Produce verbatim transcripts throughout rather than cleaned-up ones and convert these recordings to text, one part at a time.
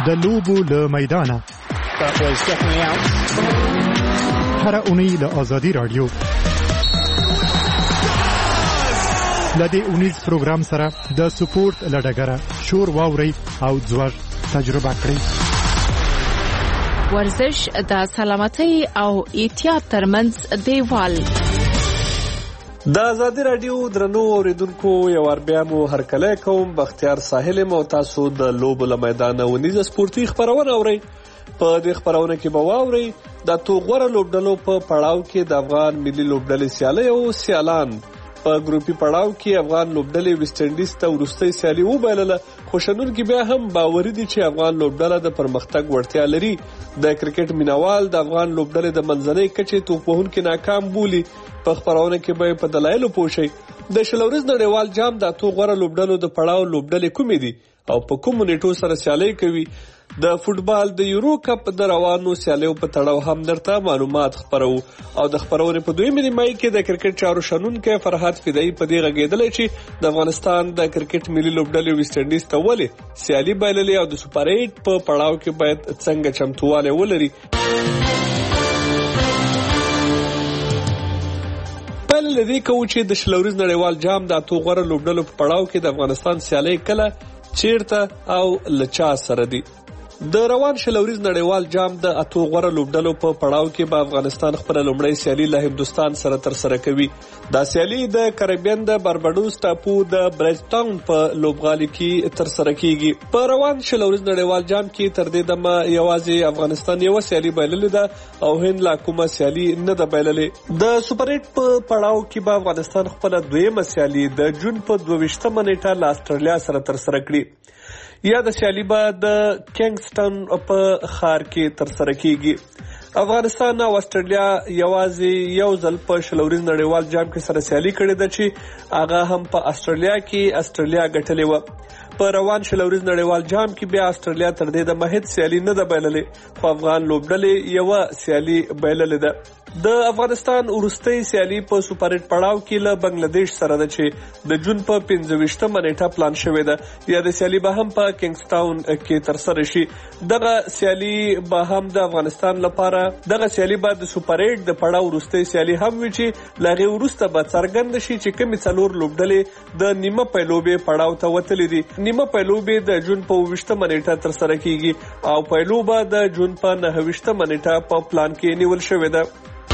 د لوبو له میدانه هر اونۍ له آزادي رادیو له دې اونیز پروګرام سره د سپورت له ډګره شور واورئ او ځوږ تجربه کړئ. ورزش د سلامتۍ او احتیاط ترمنځ دیوال. د آزادي رادیو درنو اوریدونکو یو وار بیا مو هرکلی کوم. بختیار ساحل یم او تاسو د لوبو له میدانه ونیزه سپورتي خپرونه اورئ. په دې خپرونه کې به واورئ د اتو غوره لوبډلو په پړاو کې د افغان ملي لوبډلې سیالۍ او سیالان. په ګروپي پړاو کې افغان لوبډلې ویسټ انډیز ته وروستۍ سیالي وبایلله، خو شنونکي بیا هم باوري دي چې افغان لوبډله د پرمختګ وړتیا لري. د کرکټ مینوال د افغان لوبډلې د منځنۍ کچې توپ وهونکي ناکام بولي. په خپرونه کې به په دلایلو پوه شئ. د شل ورځ نړیوال جام د اتو غوره لوبډلو د پړاو لوبډلې کومې دي او په کومو نیټو سره سیالۍ کوي. د فوټبال د یورو کپ د روانو سیالیو په تړاو هم درته معلومات خپرو. او د خپرونې په دویمه نیمایي کې د کرکټ چارو شنونکی فرهاد فدایي په دې غږېدلی چې د افغانستان د کرکټ ملي لوبډلې ویسټ انډیز ته ولې سیالي بایللې او د سوپر ایټ په پړاو کې باید څنګه چمتووالی ولري. پیل له دې کوو چې د شل ورځ نړیوال جام د اتو غوره لوبډلو په پړاو کې د افغانستان سیالۍ کله، چیرته او له چا سره دي. د روان شل ورځ نړیوال جام د اتو غوره لوبډلو په پړاو کې به افغانستان خپله لومړۍ سیالي له هندوستان سره ترسره کوي. دا سیالي د کریبین د بارباډوس ټاپو د بریج ټاون په لوبغالي کې ترسره کیږي. په روان شل ورځ نړیوال جام کې تر دې دمه یوازې افغانستان یوه سیالي بایللې ده او هند لا کومه سیالي نه ده بایللې. د سوپر ایټ په پړاو کې به افغانستان خپله دویمه سیالي د جون په دوه ویشتمه نیټه له استرالیا سره ترسره کړي. یا د سیالي به د کینګسټن په ښار کې ترسره کیږي. افغانستان او استرالیا یوازې یو ځل په شل ورځ نړیوال جام کې سره سیالي کړې ده چې هغه هم په استرالیا کې استرالیا ګټلې وه. په روان شل ورځ نړیوال جام کې بیا استرالیا تر دې دمه هیڅ سیالي نه ده بایللې، خو افغان لوبډلې یوه سیالي بایللې ده. د افغانستان وروستۍ سیالي په سوپر ایټ پړاو کې له بنگلادیش سره ده چې د جون په پنځه ویشتمه نیټه پلان شوې ده. یا د سیالي به هم په کینګسټاون کې ترسره شي. دغه سیالي به هم د افغانستان لپاره دغه سیالي به د سوپر ایټ د پړاو وروستۍ سیالي هم وي چې له هغې وروسته به څرګنده شي چې کومې څلور لوبډلې د نیمه پیلوبې پړاو ته وتلې دي. نیمه پیلوبې د جون په اوه ویشتمه نیټه ترسره کیږي او پیلو به د جون په نهه ویشتمه نیټه په پلان کې نیول شوې ده.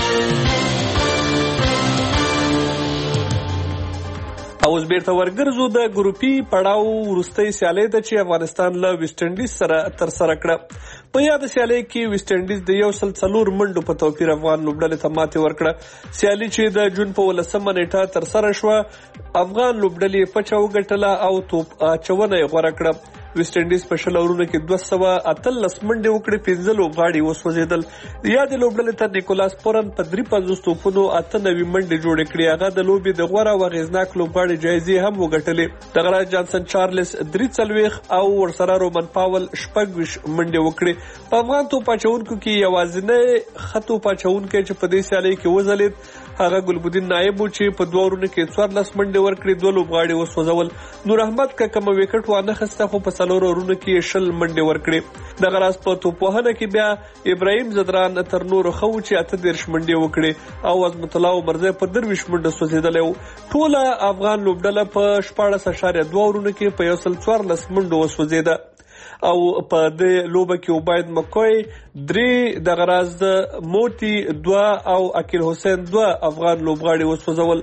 او اوس بیرته ورګرځو د ګروپي پړاو وروستۍ سیالۍ ته چې افغانستان له ویسټ انډیز سره ترسره کړه. په یاد سیالۍ کې ویسټ انډیز د یو سل څلور منډو په توپیر افغان لوبډلې ته ماتې ورکړه. سیالي چې د جون په ولسمه نیټه ترسره شوه، افغان لوبډلې پچه وګټله او توپ اچونه یې غوره کړه. ویسټ انډیز په شل اورونو کې دوه سوه اتلس منډې وکړې، پنځه لوبغاړي وسوځېدل. یادې لوبډلې ته نیکولاس پورن په درې پنځوس توپونو اته نوي منډې جوړې کړې. هغه د لوبې د غوره او اغېزناک لوبغاړي جایزې هم وګټلې. دغه راز جانسن چارلس درې څلوېښت او ورسره رومن پاول شپږ ویشت منډې وکړې. په افغان توپ اچوونکو کې یوازینی ښه توپ اچوونکی چې په دې سیالۍ کې وځلېد هغه ګلبدین نایب و چې په دوه ورونو کې څوارلس منډې ورکړې، دوه لوبغاړي وسوځول. نور احمد که کومه وکټ وانه خسته خو په څلورو ورونو کې شل منډې ورکړې. دغه راز په توپوهنه کې بیا ابراهیم زدران تر نورو ښه و چې اته دېرش منډې وکړې او عظمت الله عمرزی په درویشت منډه سوځېدلی و. ټوله افغان لوبډله په شپاړس اعشاریه دوه ورونو کې په یو سل څوارلس منډو وسوځېده. او په دې لوبه کې عبید مکوی درې، دغه راز موتی دوه او عقیل حسین دوه افغان لوبغاړي وسوځول.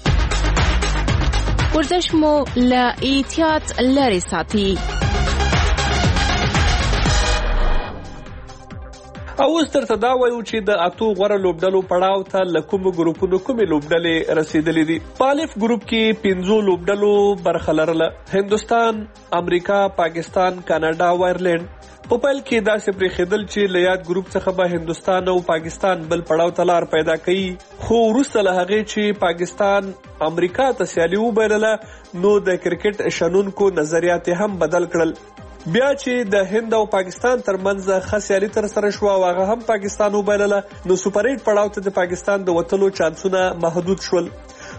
ورزش مو له احتیاط لرې ساتي. او اوس درته دا وایو چې د اتو غوره لوبډلو پړاو ته له کومو ګروپونو کومې لوبډلې رسېدلې دي. په الف ګروپ کې پنځو لوبډلو برخه لرله: هندوستان، امریکا، پاکستان، کاناډا او آیرلینډ. په پیل کې داسې پرېښېدل چې له یاد ګروپ څخه به هندوستان او پاکستان بل پړاو ته لار پیدا کوي، خو وروسته له هغې چې پاکستان امریکا ته سیالي وبایلله نو د کرکټ شنونکو نظریات هم بدل کړل. بیا چې د هند او پاکستان ترمنځ ښه سیالي ترسره شوه او هغه هم پاکستان وبایلله نو سوپر ایټ پړاو ته د پاکستان د وتلو چانسونه محدود شول.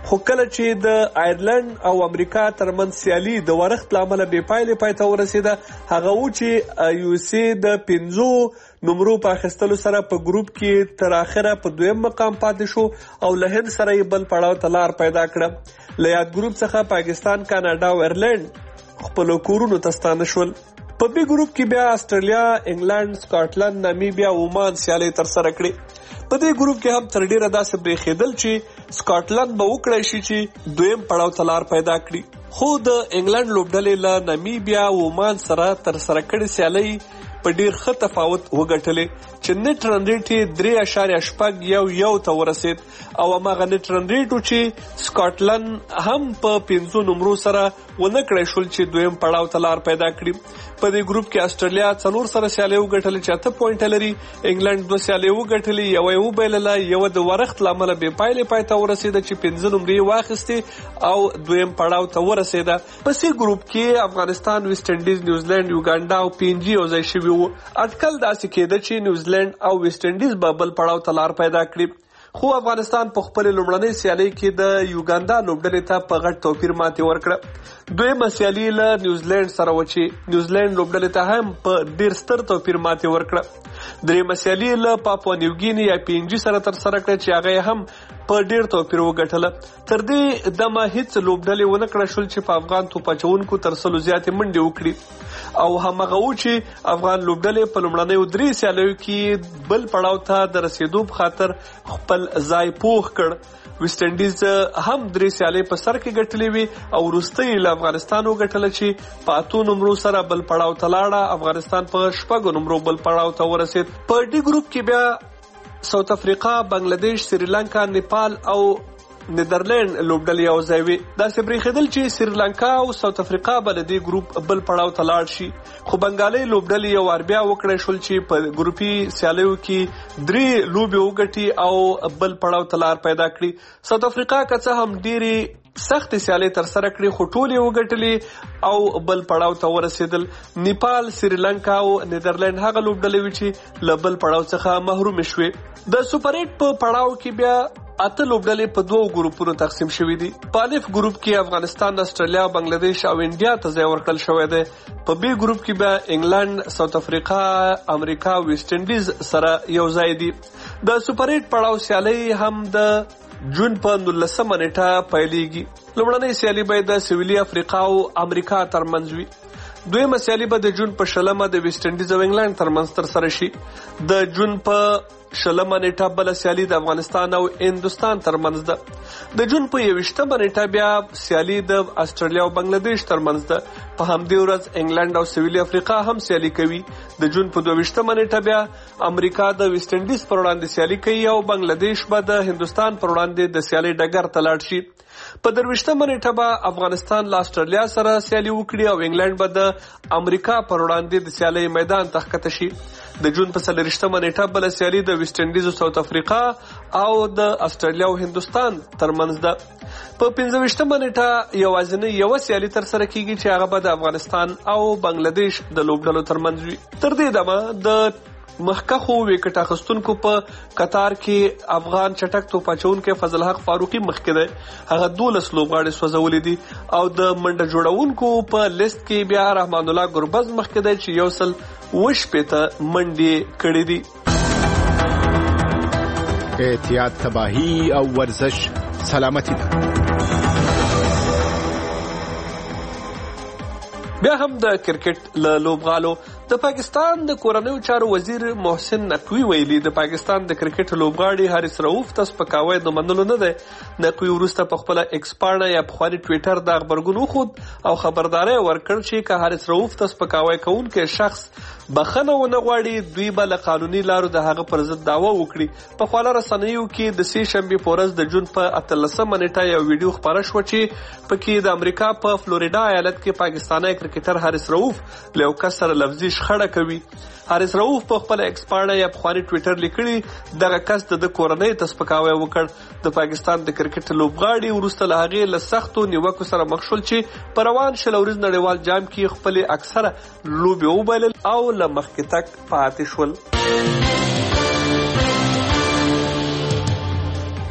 خو کله چې د آیرلند او امریکا ترمنځ سیالي د ورښت له امله بې پایلې پای ته ورسېده، هغه و چې یو اس اے د پنځو نمرو په اخیستلو سره په ګروپ کې تر اخره په دویم مقام پاتې شو او له هند سره یې بل پړاو ته لار پیدا کړه. له یاد ګروپ څخه پاکستان، کاناډا او ایرلند خپلو کورونو ته ستانه شول. په بي ګروپ کې بیا استرالیا، انګلند، سکاټلند، نامیبیا او عمان سیالۍ ترسره کړې. په دې ګروپ کې هم تر ډیره داسې برېښېدل چې سکاټلند به وکړی شي چې دویم پړاو ته لار پیدا کړي، خو د انګلند لوبډلې له نامیبیا او عمان سره ترسره کړې سیالۍ په ډیر ښه تفاوت وګټلې چې نت رن ریټ یې درې اعشاریه شپږ یو یو ته ورسېد او هماغه نت رن ریټ و چې سکاټلند هم په پنځو نمرو سره ونه کړی شول چې دویم پړاو ته لار پیدا کړي. په دې ګروپ کې استرالیا څلور سره سیالۍ وګټلې چې اته پوینټه لري، انګلند دوه سیالۍ وګټلې، یوه یې وبایلله، یوه د ورښت له امله بې پایلې پای ته ورسېده چې پنځه نمرې یې واخیستې او دویم پړاو ته ورسېده. په سی ګروپ کې افغانستان، ویسټ انډیز، نیوزیلند، یوګانډا او پي ان جي یوځای شوي وو. اټکل داسې کېده چې نیوزیلند او ویسټ انډیز به بل پړاو ته لار پیدا کړي، خو افغانستان په خپل لومړنۍ سیالۍ کې د یوګانډا لوبډلې ته په غټ توپیر ماتې ورکړه. دویمه سیالي له نیوزیلند سره و چې نیوزیلند لوبډلې ته هم په ډیر ستر توپیر ماتې ورکړه. دریمه سیالي له پاپوا نیوګیني یا پي ان جي سره ترسره کړه چې هغه هم په ډیر توپیر وګټله. تر دې دمه هیڅ لوبډلې ونه کړه شول چې په افغان توپ اچوونکو تر سلو زیاتې منډې وکړي او همغه و چې افغان لوبډلې په لومړنیو درې سیالیو کې بل پړاو ته د رسېدو په خاطر خپل ځای پوخ کړ. ویسټ انډیز هم درې سیالۍ په سر کې ګټلې وي او وروستۍ له افغانستان وګټله چې په اتو نمرو سره بل پړاو ته لاړه. افغانستان په شپږو نمرو بل پړاو ته ورسېد. په ډي ګروپ کې بیا ساوث افریقا، بنگلاديش، سریلانکا، نیپال او نیدرلند لوبډلې یو ځای وي. داسې برېښېدل چې سریلانکا او ساوث افریقا به له دې ګروپ بل پړاو ته لاړ شي، خو بنګالۍ لوبډلې یو وار بیا وکړی شول چې په ګروپي سیالیو کې درې لوبې وګټي او بل پړاو ته لار پیدا کړي. ساوث افریقا که څه هم ډېرې سختې سیالۍ ترسره کړې خو ټولې وګټلې او بل پړاو ته ورسېدل. نیپال، سریلانکا او نیدرلند هغه لوبډلې وي چې له بل پړاو څخه محرومې شوې. د سوپر ایټ په پړاو کې بیا اته لوبډلې په دوو ګروپونو تقسیم شوي دي. په الف ګروپ کې افغانستان، استرالیا، بنگلاديش او انډیا ته ځای ورکړل شوی دی. په بي ګروپ کې بیا انګلند، ساوث افریقا، امریکا او ویسټ انډیز سره یو ځای دي. د سوپر ایټ پړاو سیالۍ هم د جون په نولسمه نیټه پیلېږي. لومړنۍ سیالي به د سویلي افریقا او امریکا ترمنځ وي. دویمه سیالي به د جون په شلمه د ویسټ انډیز او انګلند ترمنځ ترسره شي. د جون په شلمه نیټه بله سیالي د افغانستان او هندوستان ترمنځ ده. د جون په یویشتمه نیټه بیا سیالي د استرالیا او بنگلاديش ترمنځ ده. په همدې ورځ انګلند او سویلي افریقا هم سیالي کوي. د جون په دویشتمه نیټه بیا امریکا د ویسټ انډیز پر وړاندې سیالي کوي او بنگلاديش به د هندوستان پر وړاندې د سیالي ډګر ته لاړ شي. په درویشتمه نیټه به افغانستان له استرالیا سره سیالي وکړي او انګلند به د امریکا پر وړاندې د سیالۍ میدان ته ښکته شي. د جون په څلوېښتمه نیټه بله سیالي د ویسټ انډیز او ساوث افریقا او د استرالیا او هندوستان ترمنځ ده. په پنځه ویشتمه نیټه یوازینۍ یوه سیالي ترسره کیږي چې هغه به د افغانستان او بنگلاديش د لوبډلو ترمنځ وي. تر دې دمه د مخکښو وکټ اخیستونکو په قطار کې افغان چټک توپ اچوونکی فضل حق فاروقي مخکې دی. هغه دولس لوبغاړي سوځولي دي او د منډه جوړونکو په لیست کې بیا رحمان الله ګربز مخکې دی چې یو سل اوه شپېته منډې کړې دي. احتیاط، تباهي او ورزش سلامتی ده. بیا هم د کرکټ له لوبغالو د پاکستان د کورنیو چارو وزیر محسن نقوي ویلي د پاکستان د کرکټ لوبغاړي حارث رؤوف ته سپکاوی د منلو نه دی. نقوي وروسته په خپله ایکس پاڼه یا پخواني ټویټر د غبرګون وښود او خبرداری ورکړ چې که حارث رؤوف ته سپکاوی کوونکی شخص بخښنه ونه غواړي دوی به له قانوني لارو د هغه پر ضد دعوه وکړي. په خواله رسنیو کې د سې شنبې په ورځ د جون په اتلسمه نیټه یو ویډیو خپاره شوه چې پکې د امریکا په فلوریډا ایالت کې پاکستانی کرکټر حارث رؤوف له یو کس سره لفظي شخړه کوي. حارث رؤوف په خپل ایکس پاڼه یا پخواني ټویټر لیکلي دغه کس د کورنۍ ته سپکاوی وکړ. د پاکستان د کرکټ لوبغاړي وروسته له هغې له سختو نیوکو سره مخ شول چې په روان شل اوريز نړیوال جام کې خپلې اکثره لوبې وبایلل او له مخکې تګ پاتې شول.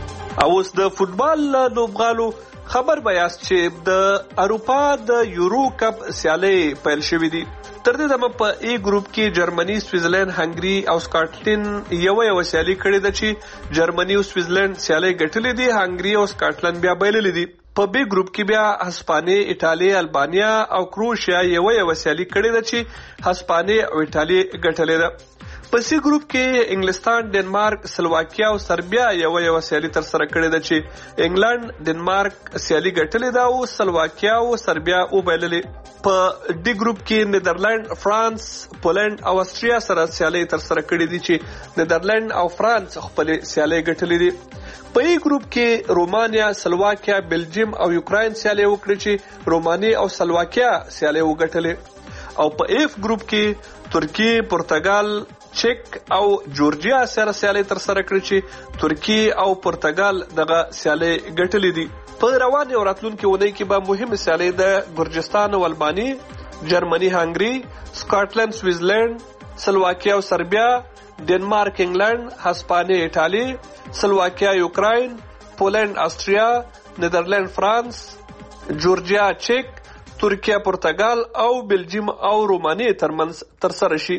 او اوس د فوتبال لوبغالو خبر بیاست چې د اروپا د یورو کپ سیالۍ پیل شوې دي. تر دې دمه په ای ګروپ کې جرمني، سویټزرلند، هنګري او سکاټلند یو یو سیالي کړې ده چې جرمني او سویټزرلند سیالۍ ګټلې دي، هنګري او سکاټلند بیا بایللې دي. په بی ګروپ کې بیا هسپانیې، ایټالیا، البانیا او کروشیا یو یو سیالي کړې ده چې هسپانیې او ایټالیا ګټلې ده. په سی ګروپ کې انګلستان، ډنمارک، سلواکیا او سربیا یو یو سیالي تر سره کړې ده چې انګلند، ډنمارک سیالي ګټلې ده او سلواکیا او سربیا وبایللې. په ډي ګروپ کې نیدرلند، فرانس، پولند او استریا سره سیالي تر سره کړې دي چې نیدرلند او فرانس خپل سیالي ګټلې دي. په ای ګروپ کې رومانیا، سلواکیا، بلجیم او یوکراین سیالي وکړي چې رومانی او سلواکیا سیالي وګټلې. او په ایف ګروپ کې ترکی، پرتګال، چک او جورجیا سره سیالي تر سره کړې چې ترکی او پرتګال دغه سیالي ګټلې دي. په روان او راتلونکي ونې کې به مهمه سیالي د ګرجستان او البانی، جرمني، هنګري، سکاټلند، سویټزرلند، سلواکیا او سربیا، ډنمارک، انګلند، هسپانیې، ایټالیا، سلواکیا، یوکراین، پولند، استریا، نیدرلند، فرانس، جورجیا، چک، ترکیه، پرتګال او بلجیم او رومانی ترمنځ تر سره شي.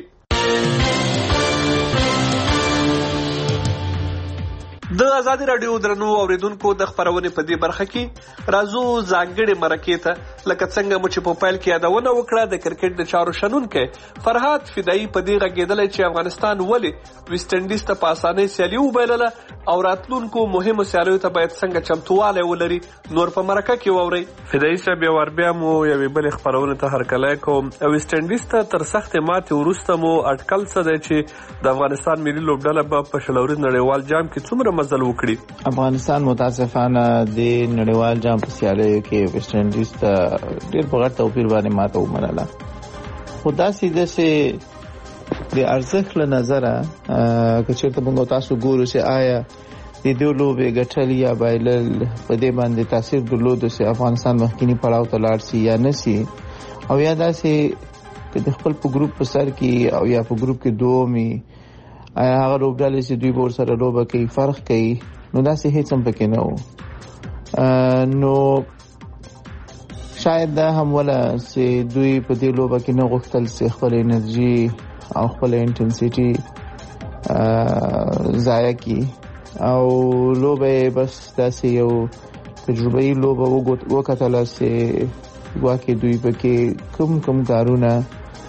د ازادي رادیو درنو اوریدونکو د خبرونې په دې برخه کې راځو ځانګړې مرکې ته، لکه څنګه مو چې په پیل کې یادونه وکړه د کرکټ د چارو شنونکی فرهاد فدایي په دې غږېدلی چې افغانستان ولې ویسټ انډیز ته په اسانۍ سیالي وبایلله او راتلونکو مهمو سیالیو ته باید څنګه چمتووالی ولري. نور په مرکه کې واورئ. فدایي صاحب، یو وار بیا مو یوې بلې خپرونې ته هرکلی کوم. ویسټ انډیز ته تر سختې ماتې وروسته مو اټکل څه دی چې د افغانستان ملي لوبډله به په شلوريز نړیوال جام کې څومره مزل وکړي؟ افغانستان متاسفانه د نړیوال جام په سیالیو کې ویسټ انډیز ته ډېر په غټ توپیر باندې ماته ومنله. خو داسې داسې د ارزښت له نظره که چېرته موږ تاسو ګورو چې آیا د دې لوبې ګټل یا بایلل په دې باندې تاثیر درلودو چې افغانستان مخکینی پړاو ته لاړ شي یا نه شي، او یا داسې که د خپل په ګروپ په سر کې او یا په ګروپ کې دومي آیا هغه لوبډلې چې دوی به ورسره لوبه کوي فرق کوي، نو داسې هیڅ هم پکې نه و. نو شاید دا هم ولا چې دوی په دې لوبه کې نه غوښتل چې خپل انرژي او خپل انټنسیټي ضایع کړي او لوبه بس داسې یو تجربه‌ای لوبه وکتله چې واقع دوی پکې کوم کوم کارونه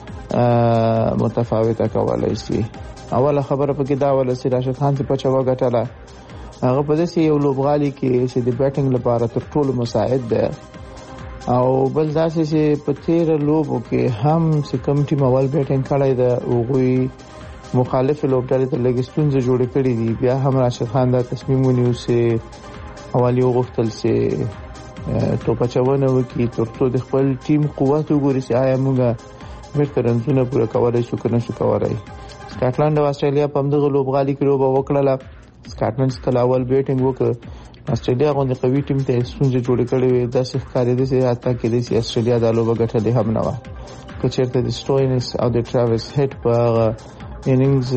متفاوته کولای شي. اوله خبره پکې دا ولا چې راشد خان څخه پچا وګټله، هغه په دې یو لوبغالي کې چې د بیټینګ لپاره تر ټولو مساعد ده، او بل داسې چې په تیر لوبو کې هم چې کوم ټیم اول بیټینګ کړی ده هغوی مخالف لوبډلې ته لږ ستونزې جوړې کړې دي. بیا هم راشد خان دا تصمیم ونیو چې اول یې وغوښتل چې توپ اچونه وکړي تر څو د خپل ټیم قوت وګوري چې آیا موږ بیرته رنزونه پوره کولی شو که نه شو کولی. سکاټلند او استرالیا په همدغه لوبغالي کې لوبه وکړله. سکاټلند چې کله اول بیټینګ وکړ، استرالیا غوندې قوي ټیم ته ستونزې جوړې کړې وې. داسې ښکارېده چې حتی کېدای شي استرالیا دا لوبه ګټلې هم نه وه که چېرته د سټوینس او د ټراویس هیډ په هغه اننګز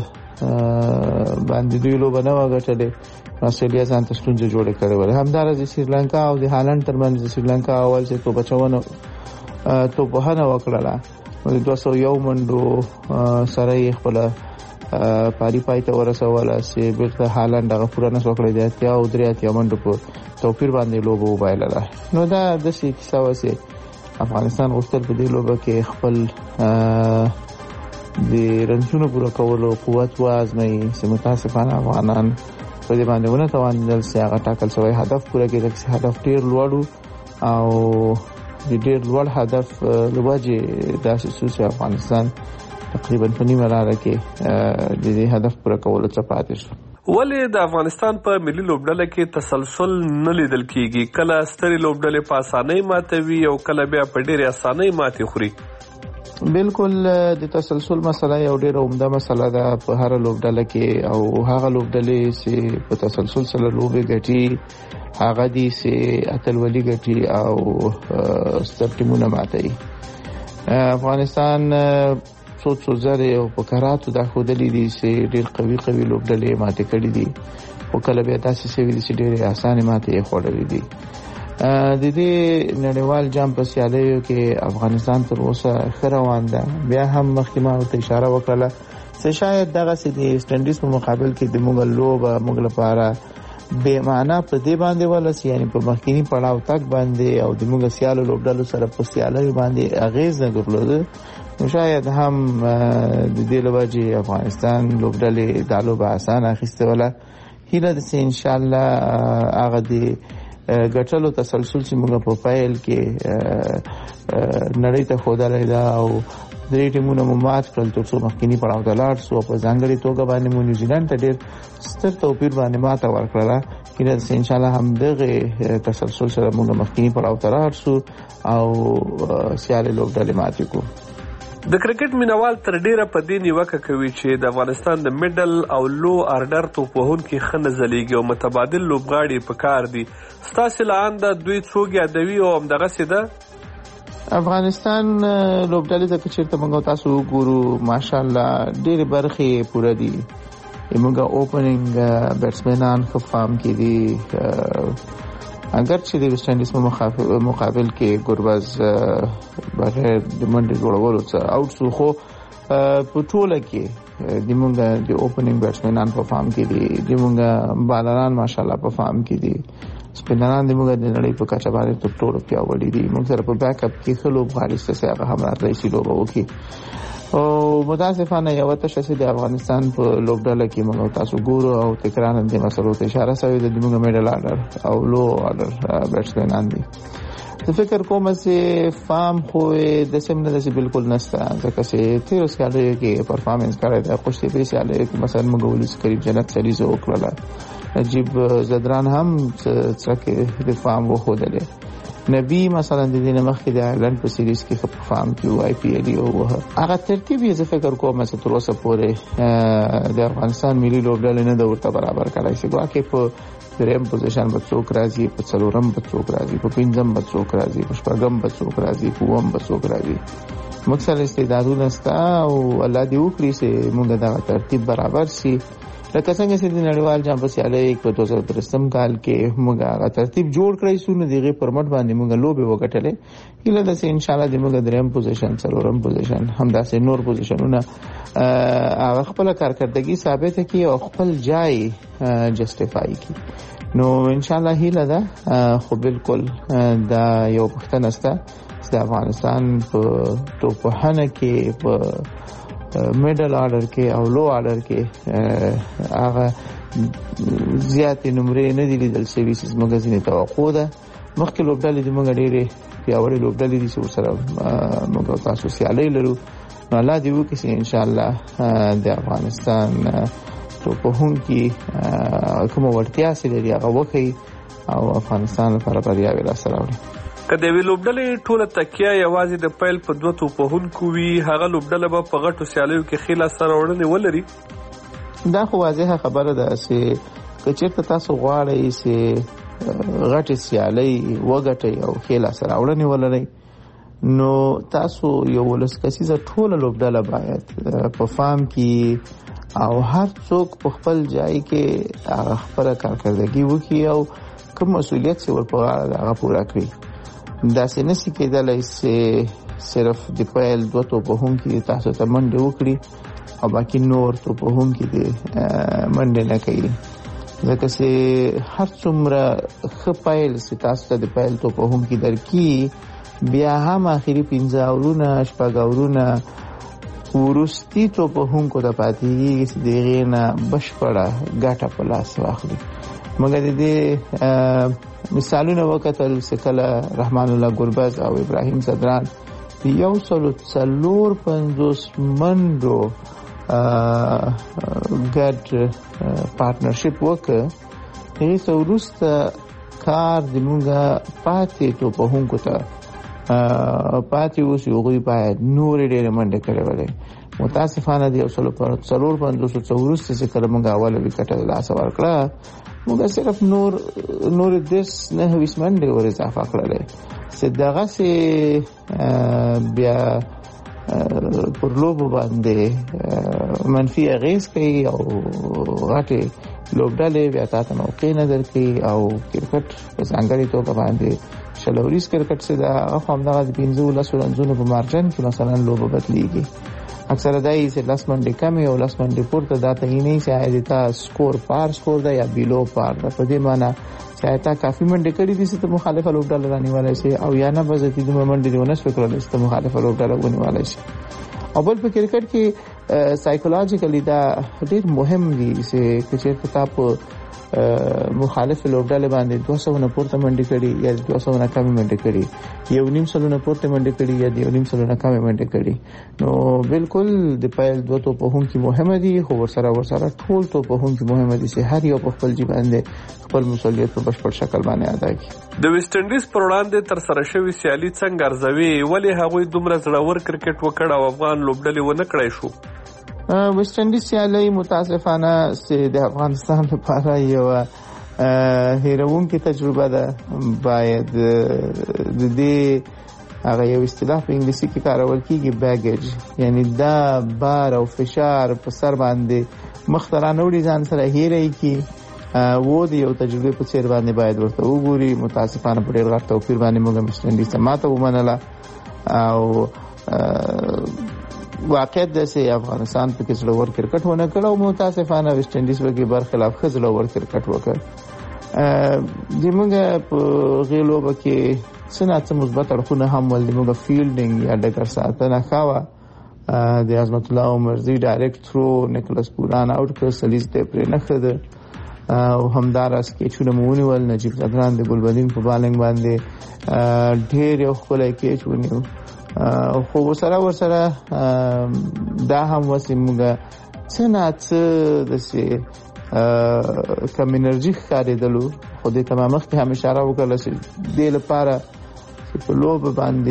باندې دوی لوبه نه وه ګټلې، استرالیا ځان ته ستونزې جوړې کړې وې. همداراز د سریلانکا او د هالند ترمنځ د سریلانکا اول چې توپ اچونه توپ وهنه وکړله، د دوه سوه یو منډو سره یې خپله پاري پای ته ورسوله چې بیرته هالند هغه پوره نه شو کړی، د اتیا او درې اتیا منډو په توپیر باندې لوبه وبایلله. نو دا داسې کیسه وه چې افغانستان غوښتل په دې لوبه کې خپل د رنزونو پوره کولو قوت وازموي، چې متاسفانه افغانان په دې باندې ونه توانېدل چې هغه ټاکل شوی هدف پوره کړي، ځکه چې هدف ډېر لوړ و او د ډېر لوړ هدف له وجې داسې شو چې افغانستان تقریبا په نیمه لاره کې د دې هدف پوره کولو څخه پاتې شو. ولې د افغانستان په ملي لوبډله کې تسلسل نه لیدل کیږي؟ کله سترې لوبډلې په اسانۍ ماتوي او کله بیا په ډېرې اسانۍ ماتې خوري. بالکل د تسلسل مسله یو ډېره عمده مسله ده په هر لوبډله کې، او هغه لوبډلې چې په تسلسل سره لوبې ګټي هغه دي چې اتلولي ګټي او ستر ټیمونه ماتوي. افغانستان څو څو ځلې او په کراتو دا ښودلي دي چې ډېر قوي قوي لوبډلې ماتې کړي دي، او کله بیا تاسو سوي دي چې ډېرې اسانه ماته یې خوړلې دي. د دې نړیوال جام په سیالیو کې افغانستان تر اوسه ښه روان ده. بیا هم مخکې ما ورته اشاره وکړله چې شاید دغسې د ویسټ انډیز په مقابل کې د موږ لوبه موږ لپاره بې معنا په دې باندې ولس یعنی په مخکینی پړاو تک باندې او د موږ سیالو لوبډلو سره په سیالیو باندې اغیز نه درلوده. نو شاید هم د دې له وجې افغانستان لوبډلې دا لوبه اسانه اخیستې وله. هیله ده چې انشاءالله هغه د ګټلو تسلسل چې موږ په پیل کې نړۍ ته ښودلی ده او درې ټیمونه مو مات کړل تر څو مخکیني پړاو ته لاړ سو. په ځانګړې توګه باندې مو نیوزیلند ته ډېر ستر توپیر باندې ماته ورکړله. هیله ده چې انشاءالله همدغې تسلسل سره موږ مخکیني پړاو ته لاړ سو او سیالې لوبډلې ماتې کړو. د کرکټ مینوال تر ډیره په دې نیوکه کوي چې د افغانستان د میډل او لو آرډر توپوهونکي ښه نه ځلیږي او متبادل لوبغاړي په کار دي. ستاسې له انده دوی څوک یادوي او همدغسې ده؟ افغانستان لوبډلې ته که چېرته موږ تاسو وګورو ماشاءالله ډېرې برخې پوره دي. موږ اوپننګ بیټسمنان ښه فارم کې دي. اگر چې د ویسټ انډیز په مقابل کې ګربز بغیر د منډې جوړولو څخه اوټ شو، خو په ټوله کې د موږ د اوپننګ بیټسمنان په فارم کې دي، د موږ بالران ماشاءالله په فارم کې دي، سپینران د موږ د نړۍ په کچه باندې تر ټولو پیاوړي دي. موږ سره په بیک اپ کې ښه لوبغاړي شته چې هغه هم راتلی شي لوبه وکړي. او متاسفانه یوه تشه چې د افغانستان په لوبډله کې موږ تاسو ګورو او تکراراً دې مسلو ته اشاره شوې ده، د موږ میډل آرډر او لو آرډر بیټسمنان دي. زه فکر کوم چې فارم خو داسې هم نه ده چې بلکل نشته، ځکه چې تېرو سیالیو کې پرفارمنس کړی دی. خوشتېپې سیالیو کې مثلا موږ ولي چې قریب جنت سریزه وکړله، نجیب زدران هم څرکې د فارم وښودلې، نبی مثلا د دې نه مخکې د آیرلند په سیریز کې ښه پرفارم کړي، آی پی ایل یې ووهه. هغه ترتیب یې زه فکر کوم چې تر اوسه پورې د افغانستان ملي لوبډلې نه ده ورته برابر کړی چې ګواکې په درېیم پوزیشن به څوک راځي، په څلورم به څوک راځي، په پنځم به څوک راځي، په شپږم به څوک راځي، په اووم به څوک راځي. موږ سره استعدادونه شته او الله دې وکړي چې موږ دغه ترتیب برابر شي. لکه څنګه چې د نړیوال جام په سیالۍ په دوه زره درې کال کې موږ هغه ترتیب جوړ کړی سو، نو د هغې پر مټ باندې موږ لوبې وګټلې. هیله ده چې انشاءالله د موږ درېیم پوزیشن، څلورم پوزیشن، همداسې نور پوزیشنونه هغه خپله کارکردګي ثابته کړي او خپل جای جسټیفای کړي. نو انشاءالله هیله ده، خو بالکل دا یو پوښتنه شته چې د افغانستان په توپوهنه کې په میډل آرډر کې او لو آرډر کې هغه زیاتې نمرې نه دي لیدل شوي چې زموږ ځینې توقع ده. مخکې لوبډلې زموږ ډېرې پیاوړې لوبډلې دي چې ورسره موږ تاسو سیالۍ لرو. نو الله دې وکړي چې انشاءالله د افغانستان توپوهونکي کومه وړتیا چې لري هغه وښیي او افغانستان لپاره بریاوې لاسته راوړي. که د یوې لوبډلې ټوله تکیه یوازې د پیل په دوه توپوهونکو وي، هغه لوبډله به په غټو سیالیو کې ښې لاسته راوړنې ولري. دا خو واضحه خبره ده چې که چېرته تاسو غواړئ چې غټې سیالۍ وګټئ او ښې لاسته راوړنې ولرئ، نو تاسو یو ولس کسیزه ټوله لوبډله باید په فارم کې او هر څوک په خپل ځای کې هغه خپله کارکردګي وکړي او کوم مسؤلیت چې ورپه غاړه ده هغه پوره کړي. داسې نشي کېدلی چې صرف د پیل دوه توپوهونکي تاسو ته منډې وکړي او باقي نور توپوهونکي دې منډې نه کوي، ځکه چې هر څومره ښه پیل چې تاسو ته د پیل توپوهونکي درکړي، بیا هم آخري پنځه اورونه شپږ اورونه وروستي توپوهونکو ته پاتېږي چې د هغې نه بشپړه ګټه په لاس واخلي. موږ د دې مثالونه وکتل چې کله رحمان الله ګربز او ابراهیم زدران یو سلو څلور پنځوس منډو ګډ پارټنرشپ وکړ، هغې څه وروسته کار د موږ پاتې توپوهونکو ته پاتې اوس هغوی باید نورې ډېرې منډې کړې ولې. متاسفانه د یو سلو څلور پنځوسو څه وروسته چې کله موږ اوله وکټه د لاسه ورکړه، موږ صرف نور نور دېرش نهه ویشت منډې ور اضافه کړلې چې دغسې بیا پر لوبو باندې منفي اغېز کوي او غټې لوبډلې بیا تاسو موقع نظر کې او کرکټ په ځانګړي توګه باندې شلوریز کرکټ څخه دا هم دغه پنځه لس رنزونه په مارجن کې مثلا لوبه بدلیږي اکثر دای چې لاس منډه کم او لاس منډه پورته دا ته نه چې ایدتا سکور پار سکور دا یا بیلو پار دا په دې معنی چې ایدتا کافي منډه کړې دي چې مخالفه لوبډله رانیولای شي او یا نه بزتی د منډه دیونه سپکرل چې مخالفه لوبډله ونیولای شي او بل په کرکټ کې سایکولوژیکلی دا ډېر مهم دي چې چې تاسو مخالف لوبډله باندې دوه سوه نه پورته منډه کړي یا دوه سوه نه کم منډه کړي یو نیم سلو نه پورته منډه کړي یا یو نیم سلو نه کم منډه کړي نو بالکل د پایل دوه تو په هم کې مهمه دي خو ورسره ورسره ټول تو په هم کې مهمه دي چې هر یو په خپل ځای باندې خپل مسؤلیت په بشپړ شکل باندې ادا کړي. د ویسټ انډیز پر وړاندې تر سره شوی سیالي څنګه ارزوي ولې هغوی دومره زړور کرکټ وکړ او افغان لوبډلې ونه کړای شو؟ ویسټ انډیز سیالي متاسفانه چې د افغانستان لپاره یو هیروونکې تجربه ده. باید د دې هغه یو اصطلاح په انګلیسي کې کارول کیږي بیګیج، یعنی دا بار او فشار په سر باندې مخترانه وړي ځان سره هیري کی وو دی یو تجربه په څیر باندې باید ورته وګوري. متاسفانه په ډېر غټ توپیر باندې موږ ویسټ انډیز ته ماته ومنله او واقعیت د سي افغانستان په کې زړور کرکټ ونه کړ او متاسفانه ویسټ انډیز په کې برخلاف خزلور کرکټ وکړ. د موږ په غیلو کې څنګه مثبت اړخونه هم ول د موږ فیلډینګ یا ډګر ساتنه خاوه د عظمت الله عمرزي ډایرکټ تھرو نیکلس پوران اوټ کړ سلیز ته پر نه خده او همدارس کې چونه مونږ ول نجیب زدران د ګلبدین په بالنګ باندې ډېر یو خلای کې چونیو خو ورسره ورسره دا هم وسیمګه څنګه د سي کم انرژي خاریدلو خو دې تمام وخت هم اشاره وکړه چې د لپاره په لوب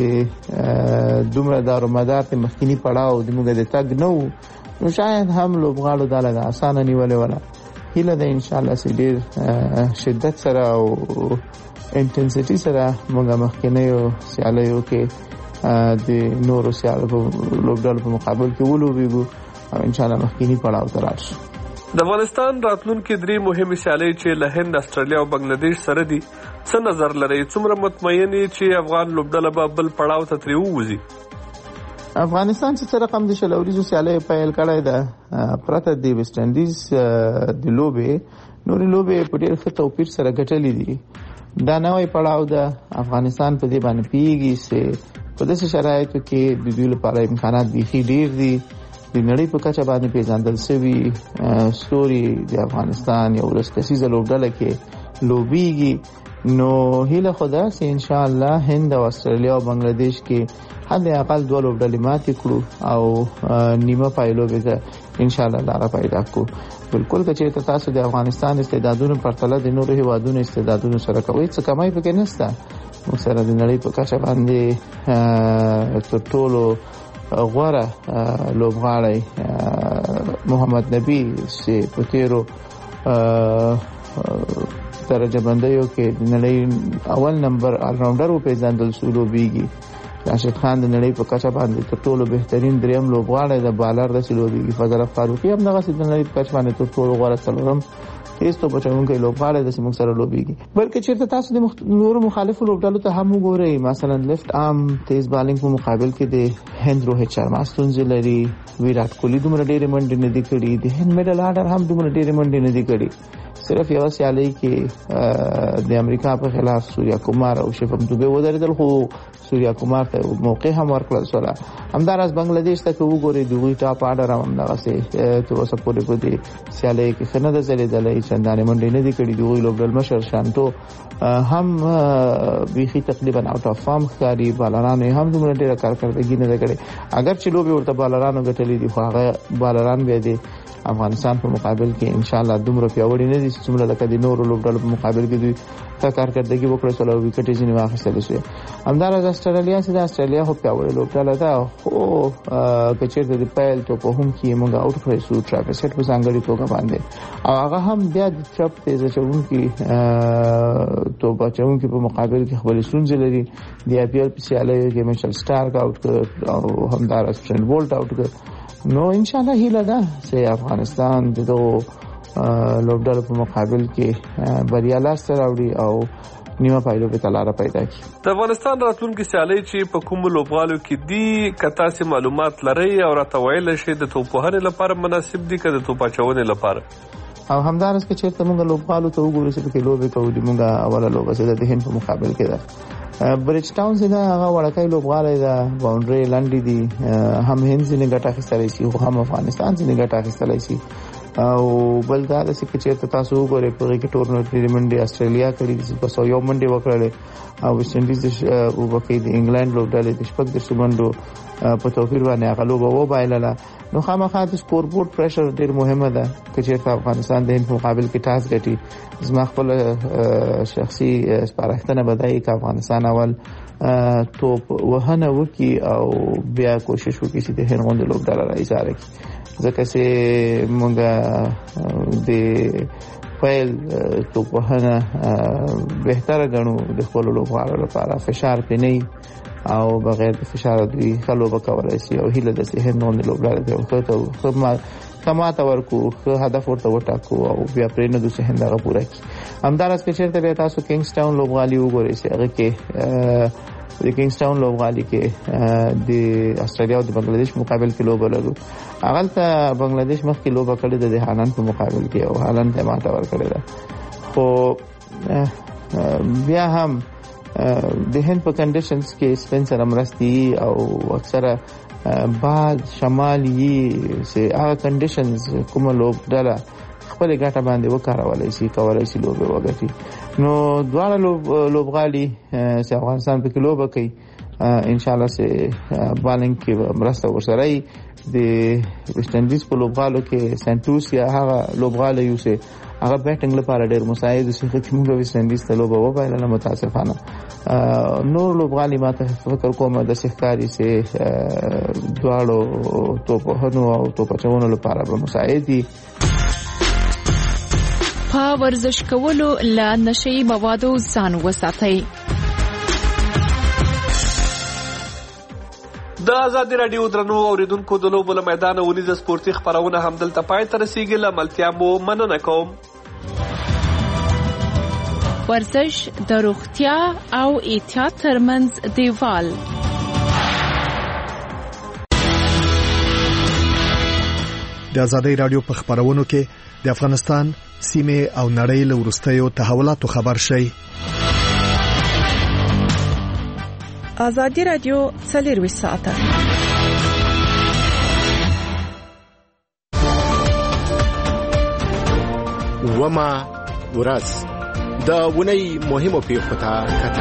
باندې دومره دارو مدار ته مخکینی پړاو د موږ د تګ نو نو شاید هم لوبغاړو دا لږه اسانه نیولې ولا هیله ده ان شاء الله چې ډېر شدت سره او انټنسټي سره موږ مخکینیو سیالیو کې د نورو سیالو لوبډلو په مقابل کې ولوبېږو او ان شاء الله مخکینی پړاو ته راشو. د افغانستان راتلونکي درې مهمې سیالۍ چې له هند، استرالیا او بنگلاديش سره دي څه نظر لري؟ څومره مطمئن یې چې افغان لوبډله به بل پړاو ته ترې ووځي؟ افغانستان چې رقم د شلوریزو سیالۍ پیل کړی ده پرته د ویسټ انډیز د لوبې نورې لوبې په ډېر ښه توپیر سره ګټلې دي. دا نوی پړاو ده. افغانستان په دې باندې پیږي چې په داسې شرایطو کې د دوی لپاره امکانات بیخي ډېر دي. د نړۍ په کچه باندې پیژندل شوي ستوري د افغانستان یو ولس کسیزه لوبډله کې لوبیږي. نو هیله خدا چې ان شاء الله هند او استرالیا او بنگلاديش کې حد اقل دوه لوبډلې ماتې کړو او نیمه پایلوبې ته ان شاء الله لاره پیدا کړو. بالکل که چېرته تاسو د افغانستان استعدادونو پرتله د نورو هیوادونو استعدادونو سره کوئ څه کمای پکې نشته. موږ سره د نړۍ په کچه باندې تر ټولو غوره لوبغاړی محمد نبی چې په تیرو درجه بندیو کې د نړۍ اول نمبر آلراونډر وپېژندل شو لوبیږي. راشد خان د نړۍ په کچه باندې تر ټولو بهترین دریم لوبغاړی د بالر داسې لوبیږي. فضل فاروقي هم دغسې د نړۍ په کچه باندې تر ټولو غوره څلورم تیز تو بچونکي لوبغاړی داسې موږ سره لوبیږي. بلکې چېرته تاسو د نورو مخالفو لوبډلو ته هم وګورئ، مثلا لیفت آرم تیز بالینګ په مقابل کې د هند روهیت شرما ستونزې لري. ویرات کوهلی دومره ډېرې منډې نه دي کړي. د هند میډل آرډر هم دومره ډېرې منډې نه دي کړي. صرف یو سیالۍ کې د امریکا په خلاف سوریا کومار او شفم دوبه ودرېدل خو سوریا کومار ته موقع هم ورکړل شوه. همداراز بنگلاديش ته وګورئ دوی ټاپ آرډر هم دغسې تر اوسه پورې په دې سیالۍ کې ښه نه ده ځلېدلی. چندانې منډې نه دي کړي. دوی لوبډل مشر شانټو هم بیخي تقریبا آوټ آف فارم ښکاري. بالرانو یې هم دومره ډېره کارکردګي نه ده کړې. اگر چې لوبې ورته بالرانو ګټلې دي خو هغه بالران بیا د افغانستان په مقابل کې ان شاء الله دومره پیاوړي نه دي چې څومره لکه د نورو لوبډلو په مقابل کې دوی ښه کارکردګي وکړه شول او وکټې ځینې واخیستلی شوې. همداراز استرالیا چې د استرالیا خو پیاوړې لوبډله ده خو که چېرته د پیل توپ هم کې موږ آوټ کړی شو ټراویس هیډ په ځانګړي توګه باندې او هغه هم بیا د چپ تیز اچوونکي توپ اچوونکي په مقابل کې خپلې ستونزې لري. د آی پي ایل په سیالیو کې میچل سټارک آوټ کړ او همداراز ټرینټ بولټ آوټ کړ. نو ان شاء الله هیله ده چې افغانستان د لوبډلو په مقابل کې بریا لاسته راوړي او نیمه پایلو په تلاره پیدا کړي. د افغانستان راتلونکي سیالۍ چې په کوم لوبغالو کې دي که تاسو معلومات لرئ او راته ویلی شئ د توپوهنې لپاره مناسب دي که د توپ اچونې لپاره؟ او همدارس کې چېرته موږ لوبغالو ته وګورو چې پکې لوبې کوو دي، موږ اوله لوبه چې د هند په مقابل کې ده بریج ټاون چې دا هغه وړکۍ لوبغالی ده، باونډرۍ لنډې دي، هم هند ځینې ګټه اخیستلی شي خو هم افغانستان ځینې ګټه اخیستلی شي. او بل دا ده چې چېرته تاسو وګورئ په هغې کې ټورنمنټي منډې استرالیا کړي دي چې په سو یو منډې وکړلې او ویسټ انډیز وبکۍ د انګلینډ لوبډلې د شپږ دېرشو منډو په توپیر باندې هغه لوبه وبایلله. نو خامخا د سکور بورډ پریشر ډېر مهمه ده که چېرته افغانستان د هند په مقابل کې ټاس ګټي. زما خپله شخصي سپارښتنه به دا وي که افغانستان اول توپ وهنه وکړي او بیا کوشش وکړي چې د هند غوندې لوبډله راایجاره کړي، ځکه چې موږ د پیل توپ وهنه بهتره ګڼو د خپلو لوبغاړو لپاره. فشار پې نه او بغیر د فشار دوی ښه لوبه کولی شي او هیله ده چې هند غوندې لوبډله دی ښه ماته ورکړو، ښه هدف ورته وټاکو او بیا پرېنږدو چې هند هغه پوره کړي. همداراز که چېرته بیا تاسو کینګز ټاون لوبغالي وګورئ چې هغه کې د کینګز ټاون لوبغالي کې د استرالیا او د بنګلادیش مقابل کې لوبه لرو. هغلته بنګلادیش مخکې لوبه کړې ده د هالند په مقابل کې او هالند ته ماته ورکړې ده، خو بیا هم د هند په کنډیشنز کې سپین سره مرستې او اکثره باد شمال یي چې هغه کنډیشنز کومه لوبډله خپلې ګټه باندې وکارولی شي کولی شي لوبې وګټي. نو دواړه لوبغالي چې افغانستان پکې لوبه کوي انشاءالله چې بالنګ کې مرسته ورسره وي. د ویسټ انډیز په لوبغالو کې سنټوس یا هغه لوبغالی یو چې هغه بیټنګ لپاره ډېر مساعد شي، چې موږ ویسټ انډیز ته لوبه وبایلله متاسفانه. نور لوبغالي ما ته فکر کوم داسې ښکاري چې دواړو توپ وهنو او توپ اچونو لپاره به مساعد دي. په ورزش کولو له نشهیي موادو ځان وساتئ. د ازادي راډیو درنو اوریدونکو د لوبو له میدانه ونیزه سپورتي خپرونه همدلته پای ته رسیږي. له ملتیا مو مننه کوم. ورزش د روغتیا او احتیاط ترمنځ دیوال. د ازادي راډیو په خبرونو کې د افغانستان سیمه او نړۍ له وروستیو تحولاتو خبر شئ. ازادي راډیو څلروي ساعته وما ورځ د ونی مهمو پیښو ته کتل.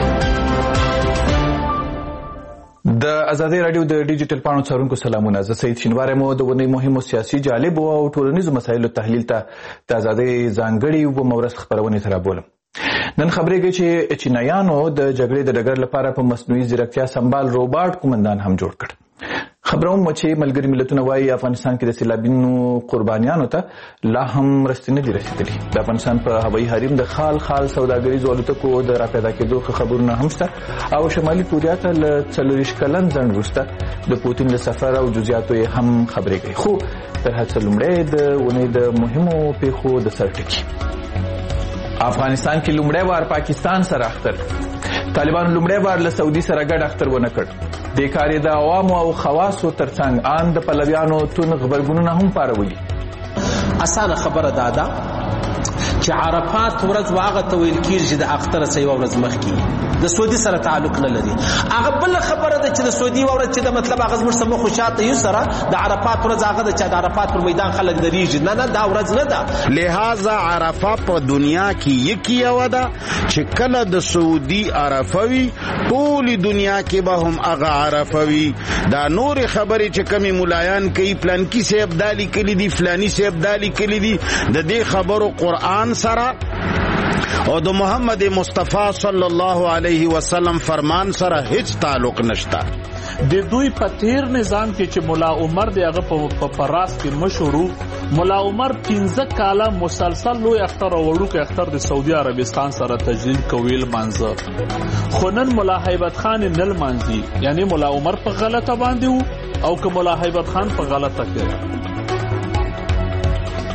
د ازادي راډیو د ډیجیټل پاڼو څارونکو سلامونه. زه سید شینواری مو د ونی مهمو سیاسي جالب او ټولنیزو مسایلو تحلیل ته د ازادي ځانګړي و مورث خبرونه ترابولم. نن خبرېږي چې چینایانو د جګړې د ډګر لپاره په مصنوعي ځیرکتیا سمبال روباټ کومندان هم جوړ کړ. خبروم چې ملګری ملتونه وايي افغانستان کې د سیلابونو قربانیانو ته لا هم مرستې نه دي رسیدلي. د افغانستان په هوایي حریم د خال خال سوداګریزو الوتکو د راپیدا کېدو خبرونه هم شته او شمالي کوریا ته له څلوېښت کلن ځنډ وروسته د پوتین له سفر او جزئیاتو یې هم خبرېږي. خو تر هر څه لومړی د ونې د مهمو پیښو د سر ټکي. افغانستان کې لومړی وار پاکستان سره اختر. طالبان لومړی وار له سعودي سره ګډ اختر ونه کړ. د کاري د عوامو او خواصو ترڅنګ ان د پلویانو تون خبرګونونه هم پارولي. اسانه خبره دادا چې عرفات ورځ واغه ته ویل کیږي د اختر سه یو ورځ مخکې د سعودي سره تعلق نه لري. هغه بل خبره ده چې د سعودي ورځ چې د مطلب هغه زموږ سمو خوشاته یو سره د عرفات ورځ هغه د چې د عرفات پر میدان خلک دریږي. نه نه دا ورځ نه ده. لہذا عرفات په دنیا کې یکی یو ده چې کله د سعودي عرفوي ټول دنیا کې به هم هغه عرفوي. دا نور خبرې چې کمی مولایان کوي پلان کې سي ابدالي کلی دي فلاني سي ابدالي کلی دي د دې خبرو قرآن سره او د محمد مصطفی صلی الله علیه وسلم فرمان سره هیڅ تعلق نشته. د دوی په تیر نظام کې چې مولا عمر دی هغه په پراس کې مشهورو مولا عمر پنځه کاله مسلسل لوی اختر او وړوکی اختر د سعودي عربستان سره تجلیل کویل منځه. خو نن مولا هیبت خان نل منځي یعنی مولا عمر په غلطه باندې او که مولا هیبت خان په غلطه کې.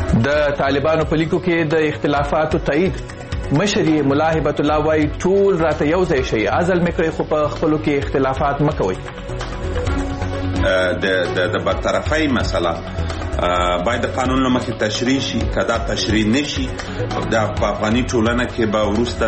د طالبانو په لیکو کې د اختلافاتو تایید مشر یې ملا هبت الله وایي ټول راته یو ځای شي ازل مې کړی خو په خپلو کې اختلافات مه کوئ. د د برطرفۍ مسله باید د قانون له مخې تشریح شي. که دا تشریح نشي د په افغاني ټولنه کې به وروسته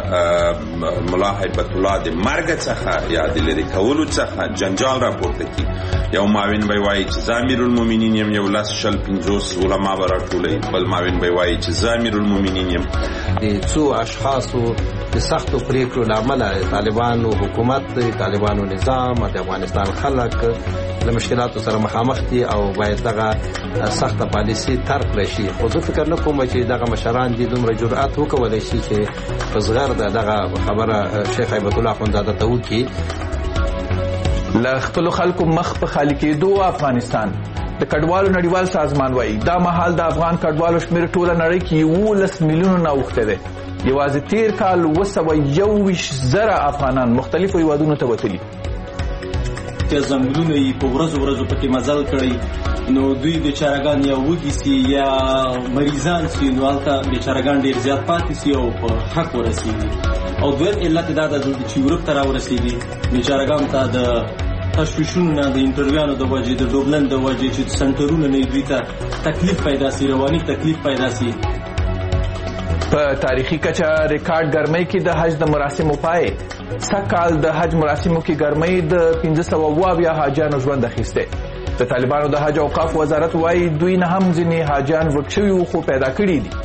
د ملا هیبت الله د مرګ څخه یا د لرې کولو څخه جنجال راپورته کړي. یو معاون به وایي چې زه امیرالمؤمنین یم، یو لس شل پنځوس علما به راټولوي، بل معاون به وایي چې زه امیرالمؤمنین یم. د څو اشخاصو د سختو پریکړو له امله طالبانو حکومت، طالبانو نظام، د افغانستان خلک له مشکلاتو سره مخامخ دي او باید دغه سخته پالیسي ترک کړی شي. خو زه فکر نه کوم چې دغه مشران دي دومره جرأت وکولی شي چې په زغر د دغه خبره شیخ هیبت الله اخندزاده ته وکړي. له خپلو خلکو مخ په خالي کېدو افغانستان د کډوالو نړیوال سازمان وایي دا مهال د افغان کډوالو شمېر ټوله نړۍ کې یولس میلیونو نه اوښتی دی. یوازې تیر کال اوه سوه یو ویشت زره افغانان مختلفو هیوادونو ته وتلي. چې ځنګلونه یې په ورځو ورځو پکې مزل کړی، نو دوی بیچارهګان یا وږي سي یا مریضان سي، نو هلته بیچارهګان ډېر زیات پاتې سي او په حق ورسېږي. او دویم علت دا ده چې یورپ ته راورسېږي بیچارهګانو ته د تشویشونو نه، د انټرویانو د وجې، د ډوبلن د وجې چې سنټرونه نه دوی ته تکلیف پیدا سي، رواني تکلیف پیدا سي. په تاریخي کچه ریکارډ ګرمۍ کې د حج د مراسمو پای سږکال د حج مراسمو کې ګرمۍ د پنځه سوه اوه اویا حاجیانو ژوند اخیستی. د طالبانو د حج اوقاف وزارت وایي دوی نه هم ځینې حاجیان ورک شوي وو خو پیدا کړي دي.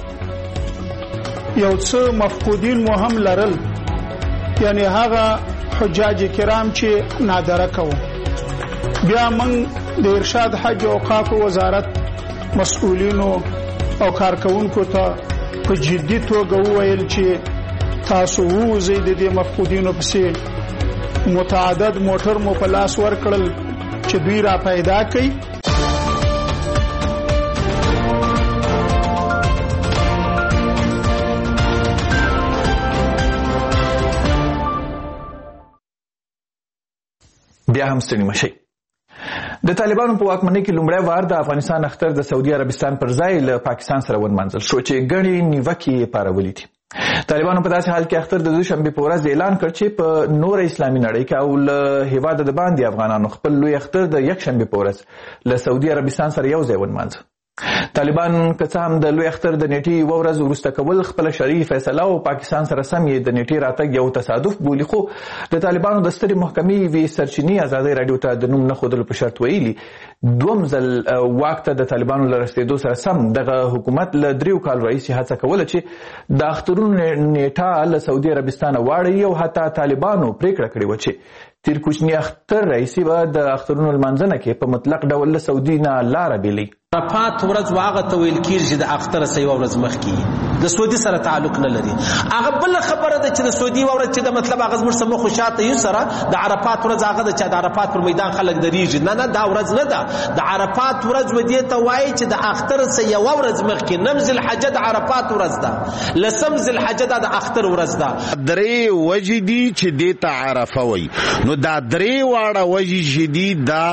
یو څه مفقودین مو هم لرل، یعنی هغه حجاج کرام چې نادره کوو. بیا موږ د ارشاد حج اوقاف وزارت مسؤلینو او کارکونکو ته په جدي توګه وویل چې تاسو ووځئ د دې مفقودینو پسې. متعدد موټر مو په لاس ورکړل چې دوی را پیدا کړي. بیا هم ستړي مشئ. د طالبانو په واکمنۍ کې لومړی وار د افغانستان اختر د سعودي عربستان پر ځای له پاکستان سره ونمانځل شو چې ګڼې نیوکې یې پارولي دي. طالبانو په داسې حال کې اختر د دوشنبې په ورځ اعلان کړ چې په نوره اسلامي نړۍ کې او له هېواده د باندې افغانانو خپل لوی اختر د یکشنبې په ورځ له سعودي عربستان سره یو ځای ونمانځه. طالبان که څه هم د لوی اختر د نیټې یوه ورځ وروسته کول خپله شرعي فیصله او پاکستان سره سم یې د نیټې راتګ یو تصادف بولي، خو د طالبانو د سترې محکمې یوې سرچینې ازادۍ راډیو ته د نوم نه ښودلو په شرط ویلي دوم ځل واک ته د طالبانو له رسېدو سره سم دغه حکومت له دریو کالو راهیسې هڅه کوله چې د اخترونو نیټه له سعودي عربستانه واړوي او حتی طالبانو پرېکړه کړې وه چې تیر کوچني اختر راهیسې به د اخترونو لمانځنه کې په مطلق ډول له سعودي نه لاره بېلوي. عرفات ورځ هغه ته ویل کېږي چې د اختر څه یوه ورځ مخکې د سعودي سره تعلق نه لري. هغه بله خبره ده چې د سعودي یوه ورځ چې د مطلب هغه زموږ څه مخ و شاته یو سره د عرفات ورځ هغه ده چې د عرفات پر میدان خلک درېږي. نه نه دا ورځ نه ده. د عرفات ورځ و دې ته وایي چې د اختر څه یوه ورځ مخکې. نم ذوالحجه د عرفات ورځ ده، لسم ذوالحجه دا د اختر ورځ ده. درې وجې دي چې دې ته عرفه وایي. نو دا درې واړه وجې چې دي دا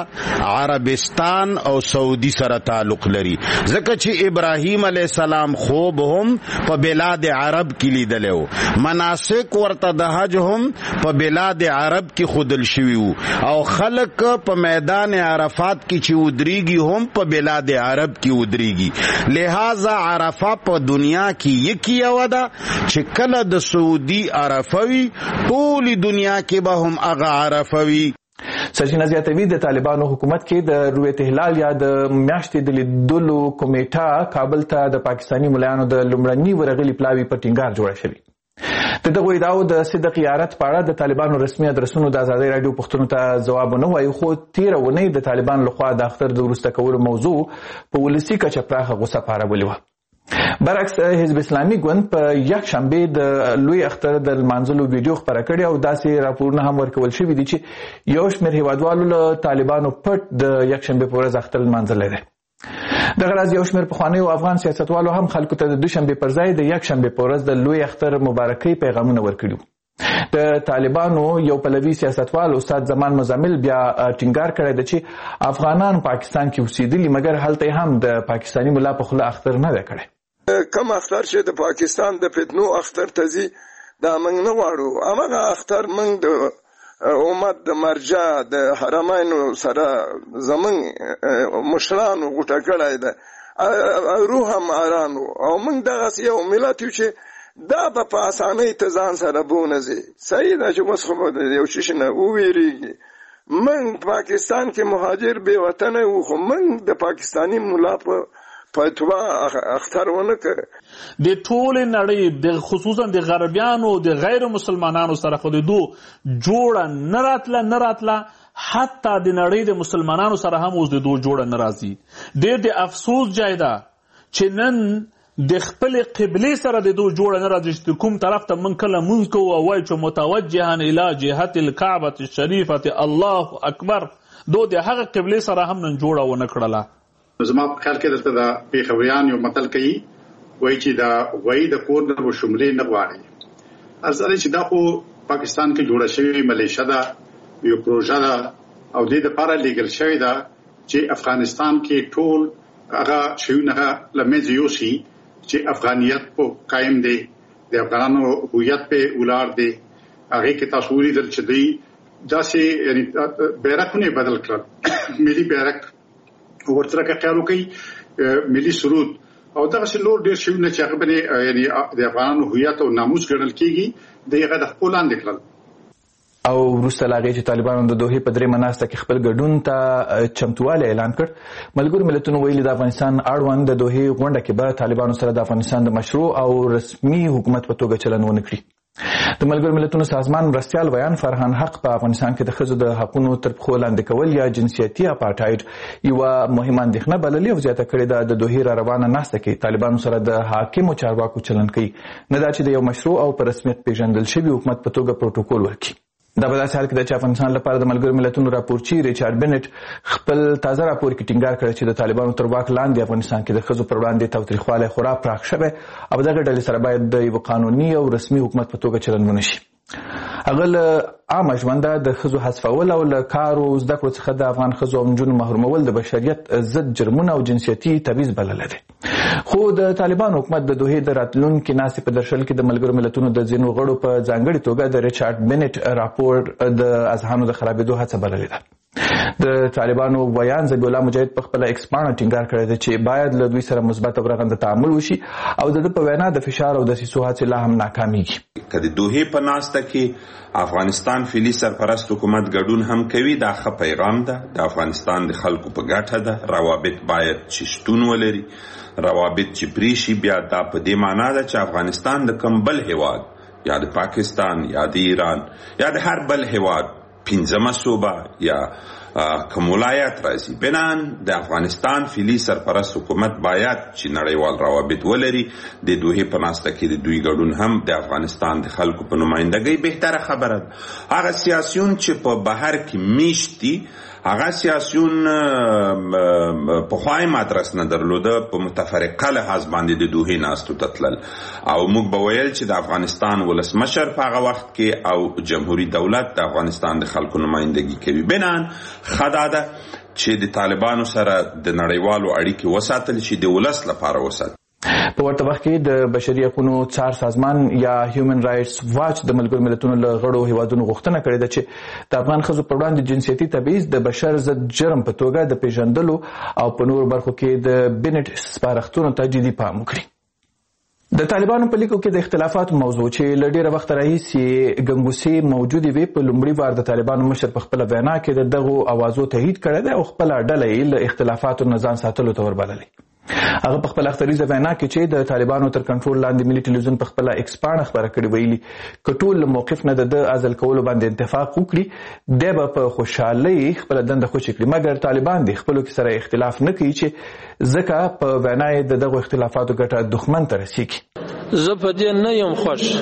عربستان او سعودي سره تعلق لري، ځکه چې ابراهیم علیه السلام خوب هم په بلاد عرب کې لیدلی و، مناسک ورته د حج هم په بلاد عرب کې ښودل شوي وو، او خلک په میدان عرفات کې چې ودرېږي هم په بلاد عرب کې ودرېږي. لہذا عرفه په دنیا کې یکی یوه ده چې کله د سعودي عرفه وي ټولې دنیا کې به هم هغه عرفه وي. سرچینه زیاتوي د طالبانو حکومت کې د رویت هلال یا د میاشتې د لیدلو کمیټه کابل ته د پاکستاني ملایانو د لومړني ورغلي پلاوي په ټینګار جوړه شوې. د دغو ادعاو د صدق یارت په اړه د طالبانو رسمي ادرسونو د ازادۍ راډیو پوښتنو ته ځواب ونه وایي، خو تېره اونۍ د طالبانو لخوا د اختر د وروسته کولو موضوع په ولسي کچه پراخه غوسه پارولې وه. برعکس حزب اسلامي ګوند په یک شنبه د لوی اختر د لمانځلو ویډیو خپره کړې او داسې راپورونه هم ورکول شوي دي چې یو شمېر هیوادوالو له طالبانو پټ د یک شنبه په ورځ اختر لمانځلی دی. دغه راز یو شمېر پخوانیو افغان سیاستوالو هم خلکو ته د دوشنبې پر ځای د یک شنبې په ورځ د لوی اختر مبارکۍ پیغامونه ورکړي. د طالبانو یو پلوي سیاستوال استاد زمان مزمل بیا ټینګار کړی دی چې افغانان پاکستان کې اوسېدلي مګر هلته هم د پاکستاني ملا په خوله اختر نه دی کړی. کم اختر چې د پاکستان د فتنو اختر ته ځي دا موږ نه غواړو. هماغه اختر موږ د امت د مرجع د حرمینو سره زموږ مشرانو غوټه کړی ده، روح هم ارانو او موږ دغسې یو ملت یو چې دا به په اسانۍ ته ځان سره بونځي. صحیح ده چې اوس خو به یو شي نه وویریږي. موږ پاکستان کې مهاجر بې وطنه وو، خو موږ د پاکستاني ملا په فتوا اختر ونه کړ. د ټولې نړۍ د خصوصا د غربیانو د غیر مسلمانانو سره خو د دو جوړه نه راتله نه راتله حتی د نړۍ د مسلمانانو سره هم اوس د دو جوړه نه راځي. ډېر د افسوس ځای ده چې نن د خپل قبلې سره د دو جوړه نه راځي چې کوم طرف ته من کله مونځ کوو او وایو چې متوجها الی جهت الکعبة الشریفة الله اکبر، دو د هغه قبلې سره هم نن جوړه ونه کړله. زما په خیال کې دلته د پېښوریان یو متل کوي، وایي چې دا وایي د کور نه به شملې نه غواړي. ارزه چې دا خو پاکستان کې جوړه شوې ملیشه ده، یو پروژه ده او دې دپاره لیږل شوې ده چې افغانستان کې ټول هغه شیونه له منځه یوسي چې افغانیت په قائم دی، د افغانانو هویت په ولاړ دی. هغې کې تاسو ولیدل چې دوی داسې یعنې بیرغونه بدل کړل، ملي بیرغ ورسره که خیال وکړئ ملي سرود او دغسې نور ډېر شیونه چې هغه باندې یعنې د افغانانو هویت او ناموس ګڼل کېږي د هغه د خپل لاندې کړل. او وروسته له هغې چې طالبانو د دوحې په درېیمه ناسته کې خپل ګډون ته چمتووالی اعلان کړ، ملګرو ملتونو ویلي د افغانستان اړوند د دوحې غونډه کې به طالبانو سره د افغانستان د مشروع او رسمي حکومت په توګه چلند ونه کړي. د ملګرو ملتونو سازمان مرستیال ویان فرهان حق په افغانستان کې د ښځو د حقونو تر پښو لاندې کول یا جنسیتي اپارټایډ یوه مهمه اندېښنه بللې او زیاته کړې ده د دوحې را روانه ناسته کې طالبانو سره د حاکمو چارواکو چلند کوي، نه دا چې د یو مشروع او په رسمیت پیژندل شوي حکومت په توګه پروتوکول ورکړي. دا په داسې حال کې ده چې افغانستان لپاره د ملګرو ملتونو راپورچي ریچارډ بنټ خپل تازه راپور کې ټینګار کړی چې د طالبانو تر واک لاندې افغانستان کې د ښځو پر وړاندې تاوتریخوالی خورا پراخ شوی او دغه ډلې سره باید د یوه قانوني او رسمي حکومت په توګه چلند ونه شي. هغه له عامه ژونده د ښځو حذفول او له کار او زده کړو څخه د افغان ښځو او نجونو محرومول د بشریت ضد جرمونه او جنسیتي تبعیض بللی دی. خو د طالبانو حکومت د دوحې د راتلونکي ناستې په درشل کې د ملګرو ملتونو د ځینو غړو په ځانګړې توګه د ریچارډ بنټ راپور د اذهانو د خرابېدو هڅه بللې ده. د طالبانو ویان ذبیح الله مجاهد په خپله ایکس پاڼه ټینګار کړی دی چې باید له دوی سره مثبت او رغنده تعامل وشي او د ده په وینا د فشار او دسیسو هڅې لا هم ناکامیږي. که د دوحې په ناسته کې افغانستان فعلي سرپرست حکومت ګډون هم کوي دا ښه پیغام ده، د افغانستان د خلکو په ګټه ده. روابط باید چې شتون ولري، روابط چې پرې شي بیا دا په دې معنا ده چې افغانستان د کوم بل هیواد یا د پاکستان یا د ایران یا د هر بل هیواد پنځمه صوبه یا کوم ولایت راځي، بنان د افغانستان فعلي سرپرست حکومت باید چې نړیوال روابط ولري. د دوحې په ناسته کې د دوی ګډون هم د افغانستان د خلکو په نمایندګۍ بهتره خبره ده. هغه سیاسیون چې په بهر کې میشت دي هغه سیاسیون پخوا یې ادرس نه درلوده، په متفرقه لحاظ باندې د دوحې ناستو ته تلل او موږ به ویل چې د افغانستان ولسمشر په هغه وخت کې او جمهوري دولت د افغانستان د خلکو نمایندګي کوي. بنان ښه دا ده چې د طالبانو سره د نړیوالو اړیکې وساتل شي، د ولس لپاره وساتل. په ورته وخت کې د بشري حقوقو څار سازمان یا هیومن رائټس واچ د ملګرو ملتونو له غړو هیوادونو غوښتنه کړې ده چې د افغان ښځو پر وړاندې جنسیتي تبعیض د بشر ضد جرم په توګه د پیژندلو او په نورو برخو کې د بنټ سپارښتنو ته جدي پام وکړي. د طالبانو په لیکو کې د اختلافاتو موضوع چې له ډېره وخته راهیسې ګنګوسې موجودې وې، په لومړي وار د طالبانو مشر په خپله وینا کې د دغو اوازو تایید کړی دی او خپله ډله یې له اختلافاتو نه ځان ساتلو ته وربللې. هغه په خپل اختریزه وینا کې چې د طالبانو تر کنټرول لاندې ملي ټلویزیون په خپله ایکس پاڼه خبره کړې ویلي که ټول له موقف نه د ده عزل کولو باندې اتفاق وکړي دی به په خوشحالۍ خپله دنده خوشې کړي، مګر طالبان د خپلو کې سره اختلاف نه کوي چې ځکه په وینا یې د دغو اختلافاتو ګټه دښمن ته رسیږي. زه په دې نه یم خوښ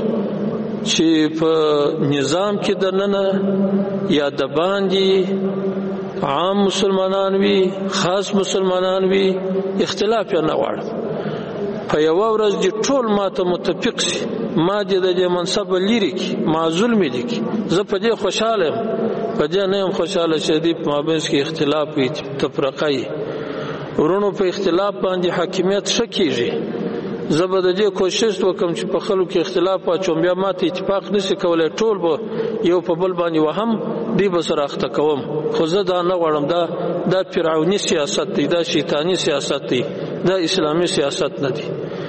چې په نظام کې دننه یا د باندې عام مسلمانان وي، خاص مسلمانان وي، اختلاف یې نه غواړم. په یوه ورځ دې ټول ما ته متفق شي، ما دې د دې منصب لرې کړي، معزول مې دې کړي. زه په دې خوشحاله یم، په دې نه یم خوشحاله چې دې په مابینځ کې اختلاف وي، تفرقه وي. ورونو په اختلاف باندې حاکمیت ښه کېږي. زه به د دې کوشش وکړم چې په خلکو کې اختلاف واچوم، بیا ما ته اتفاق نشي کولی، ټول به یو په بل باندې وهم، دوی به سره اخته کوم. خو زه دا نه غواړم. دا دا فرعوني سیاست دی، دا شیطاني سیاست دی، دا اسلامي سیاست نه دی.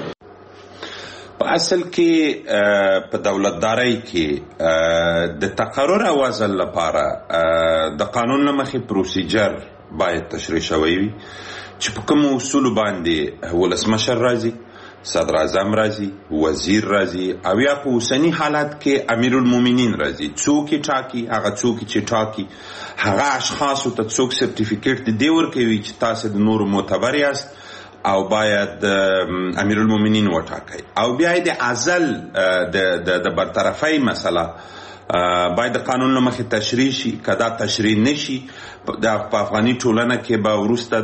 په اصل کې په دولتدارۍ کې د تقرر او وضع لپاره د قانون له مخې پروسیجر باید تشریح شوی وي چې په کومو اصولو باندې ولسمشر راځي، صدر اعظم راځي، وزیر راځي، او یا په اوسني حالت کې امیر المؤمنین راځي. څوک یې ټاکي؟ هغه څوک چې ټاکي هغه اشخاصو ته څوک سرټیفیکیټ دی ورکوي چې تاسو د نورو معتبر یاست او باید امیر المؤمنین وټاکي. او بیا د ازل د د برطرفۍ مسله باید د قانون له مخې تشریح شي. که دا تشریح نشي، په افغاني ټولنه کې به وروسته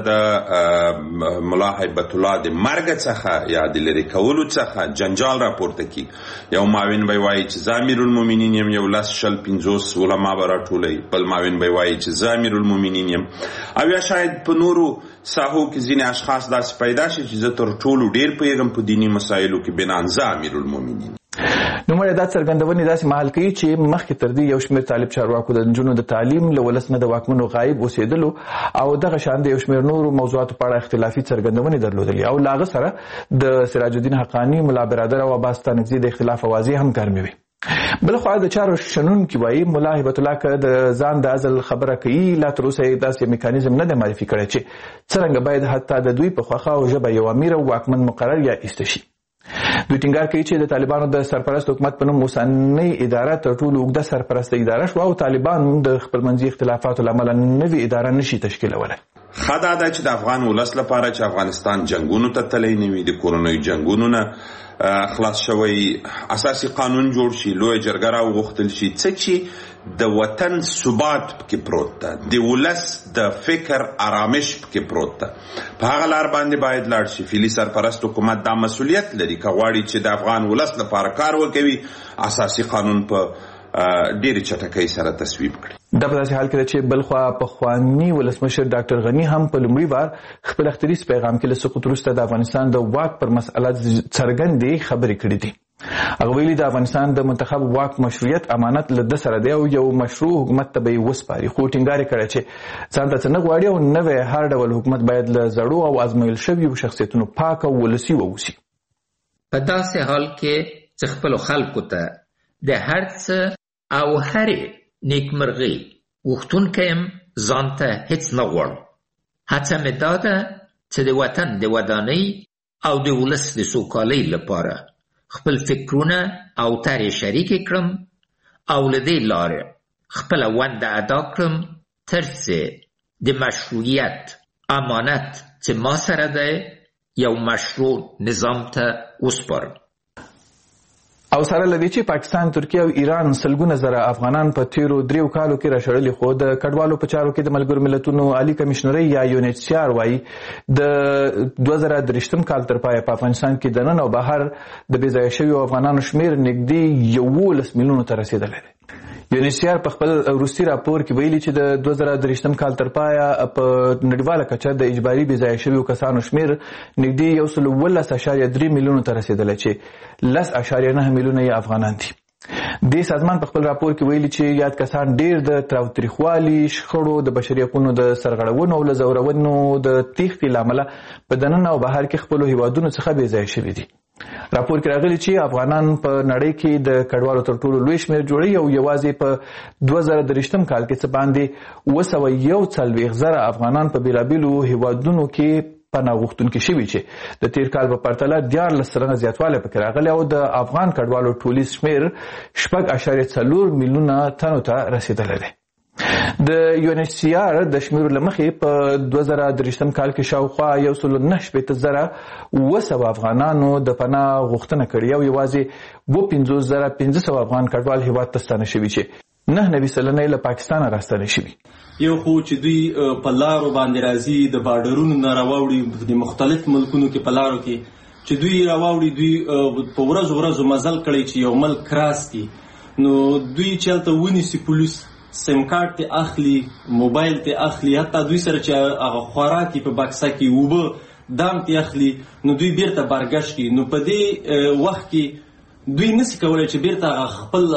د ملا هیبت الله د مرګ څخه یا د لرې کولو څخه جنجال راپورته کړي. یو معاون به وایي چې زه امیر المؤمنین یم، یو لس شل پنځوس علما به راټولوي، بل معاون به وایي چې زه امیر المؤمنین یم. او یا شاید په نورو ساحو کې ځینې اشخاص داسې پیدا شي چې زه تر ټولو ډېر پوهېږم په دیني مسایلو کې، بنان زه امیر المؤمنین. نو مړه دا څرګندونې داسې مهال کوي چې مخکې تر دې یو شمېر طالب چارواکو د نجونو د تعلیم له ولس نه د واکمنو غایب اوسېدلو او دغه شان د یو شمېر نورو موضوعاتو په اړه اختلافي څرګندونې درلودلې، او له هغه سره د سراج الدین حقاني، ملا برادر او عباس ستانکزي د اختلاف اوازې هم ګرمې وي. بلخوا د چارو شنونکي وایي ملا هیبت الله که د ځان د عزل خبره کوي، لا تر اوسه یې داسې میکانیزم نه دی معرفي کړی چې څرنګه باید حتی د دوی په خوښه او ژبه یو امیر او واکمن مقرر یا ایسته شي. دوی ټینګار کوي چې د طالبانو د سرپرست حکومت په نوم اوسنۍ اداره تر ټولو اوږده سرپرسته اداره شوه او طالبان د خپلمنځي اختلافاتو له امله نوې اداره نشي تشکیلولی. ښه دا ده چې د افغان ولس لپاره چې افغانستان جنګونو ته تللی نه وي، د کورنیو جنګونو نه خلاص شوی، اساسي قانون جوړ شي، لویه جرګه راوغوښتل شي، څه چې د وطن ثبات پکې پروت ده، د ولس د فکر آرامش پکې پروت ده. په هغه لار باندې باید لاړ شي. فعلي سرپرست حکومت دا مسؤلیت لري که غواړي چې د افغان ولس لپاره کار وکوي، اساسي قانون په ډېرې چټکۍ سره تصویب کړي. دا په داسې حال کې ده چې بلخوا پخواني ولسمشر ډاکټر غني هم په لومړي وار خپل اختریز پیغام کې له سقوط وروسته د افغانستان د واک پر مسأله څرګندې خبرې کړې دي. هغه ویلي د افغانستان د منتخب واک مشروعیت امانت له ده سره دی او یو مشروع حکومت ته به یې وسپاري، خو ټینګار یې کړی چې ځان ته څه نه غواړي او نوی هر ډول حکومت باید له زړو او ازمایل شویو شخصیتونو پاک او ولسي واوسي. په داسې حال کې چې خپلو خلکو ته د هر څه او هرې نیکمرغۍ غوښتونکی یم، ځان ته هیڅ نه غواړم. هڅه مې دا ده چې د وطن د ودانۍ او د ولس د سوکالۍ لپاره خپل فکرونه او طرحې شریکې کړم او له دې لارې خپله ونډه ادا کړم تر څو د مشروعیت امانت چې ما سره دی یو مشروع نظام ته وسپارم. او سره لدې چې پاکستان، ترکیه او ایران سلګونه زره افغانان په تیرو دریو کالو کې راشړلي، خو د کډوالو په چارو کې د ملګرو ملتونو عالی کمشنرۍ یا یو ان ایچ سی آر وایي د دوه زره درېشتم کال تر پایه په افغانستان کې دننه او بهر د بې ځایه شویو افغانانو شمېر نږدې یولس میلیونو ته رسېدلی دی. یو ان ایچ سی آر په خپل وروستي راپور کې ویلي چې د دوه زره درېشتم کال تر پایه په نړیواله کچه د اجباري بې ځایه شویو کسانو شمېر نږدې یو سل اوولس اعشاریه درې میلیونو ته رسېدلی چې لس اعشاریه نهه میلیونه یې افغانان دي. دې سازمان په خپل راپور کې ویلي چې یاد کسان ډېر د تاوتریخوالي، شخړو، د بشري حقونو د سرغړونو او له ځورونو د تېښتې له امله په دننه او بهر کې خپلو هیوادونو څخه بې ځایه شوي دي. راپور کې راغلي چې افغانان په نړۍ کې د کډوالو تر ټولو لوی شمېر جوړوي او یوازې په دوه زره درېشتم کال کې څه باندې اوه سوه یو څلوېښت زره افغانان په بېلابېلو هیوادونو کې پناه غوښتونکي شوي چې د تېر کال په پرتله دیارلس سلنه زیاتوالی پکې راغلی او د افغان کډوالو ټولیز شمېر شپږ اعشاریه څلور میلیونه تنو ته رسېدلی دی. د یو ان ایچ سی آر د شمیرو له مخې په دوه زره درېشتم کال کې شاوخوا یو سل نهه شپېته زره اوه سوه افغانانو د پناه غوښتنه کړې او یوازې اوه پنځوس زره پنځه سوه افغان کډوال هېواد ته ستانه شوي چې نهه نوي سلنه یې له پاکستانه راستانه شوي. یو خو چې دوی په لارو باندې راځي، د بارډرونو نه راوړي، د مختلف ملکونو کې په لارو کې چې دوی راواوړي دوی په ورځو ورځو مزل کړی چې یو ملک کراس کی نو دوی چې هلته ونیسي پولیس سیم کارت ته اخلي موبایل ته اخلي حتی دوی سره چې هغه خوراکي په بکسه کې اوبه دام ته اخلي نو دوی بیرته برګشت کی نو په دې وخت کې دوی نسی کولای چې بیرته خپل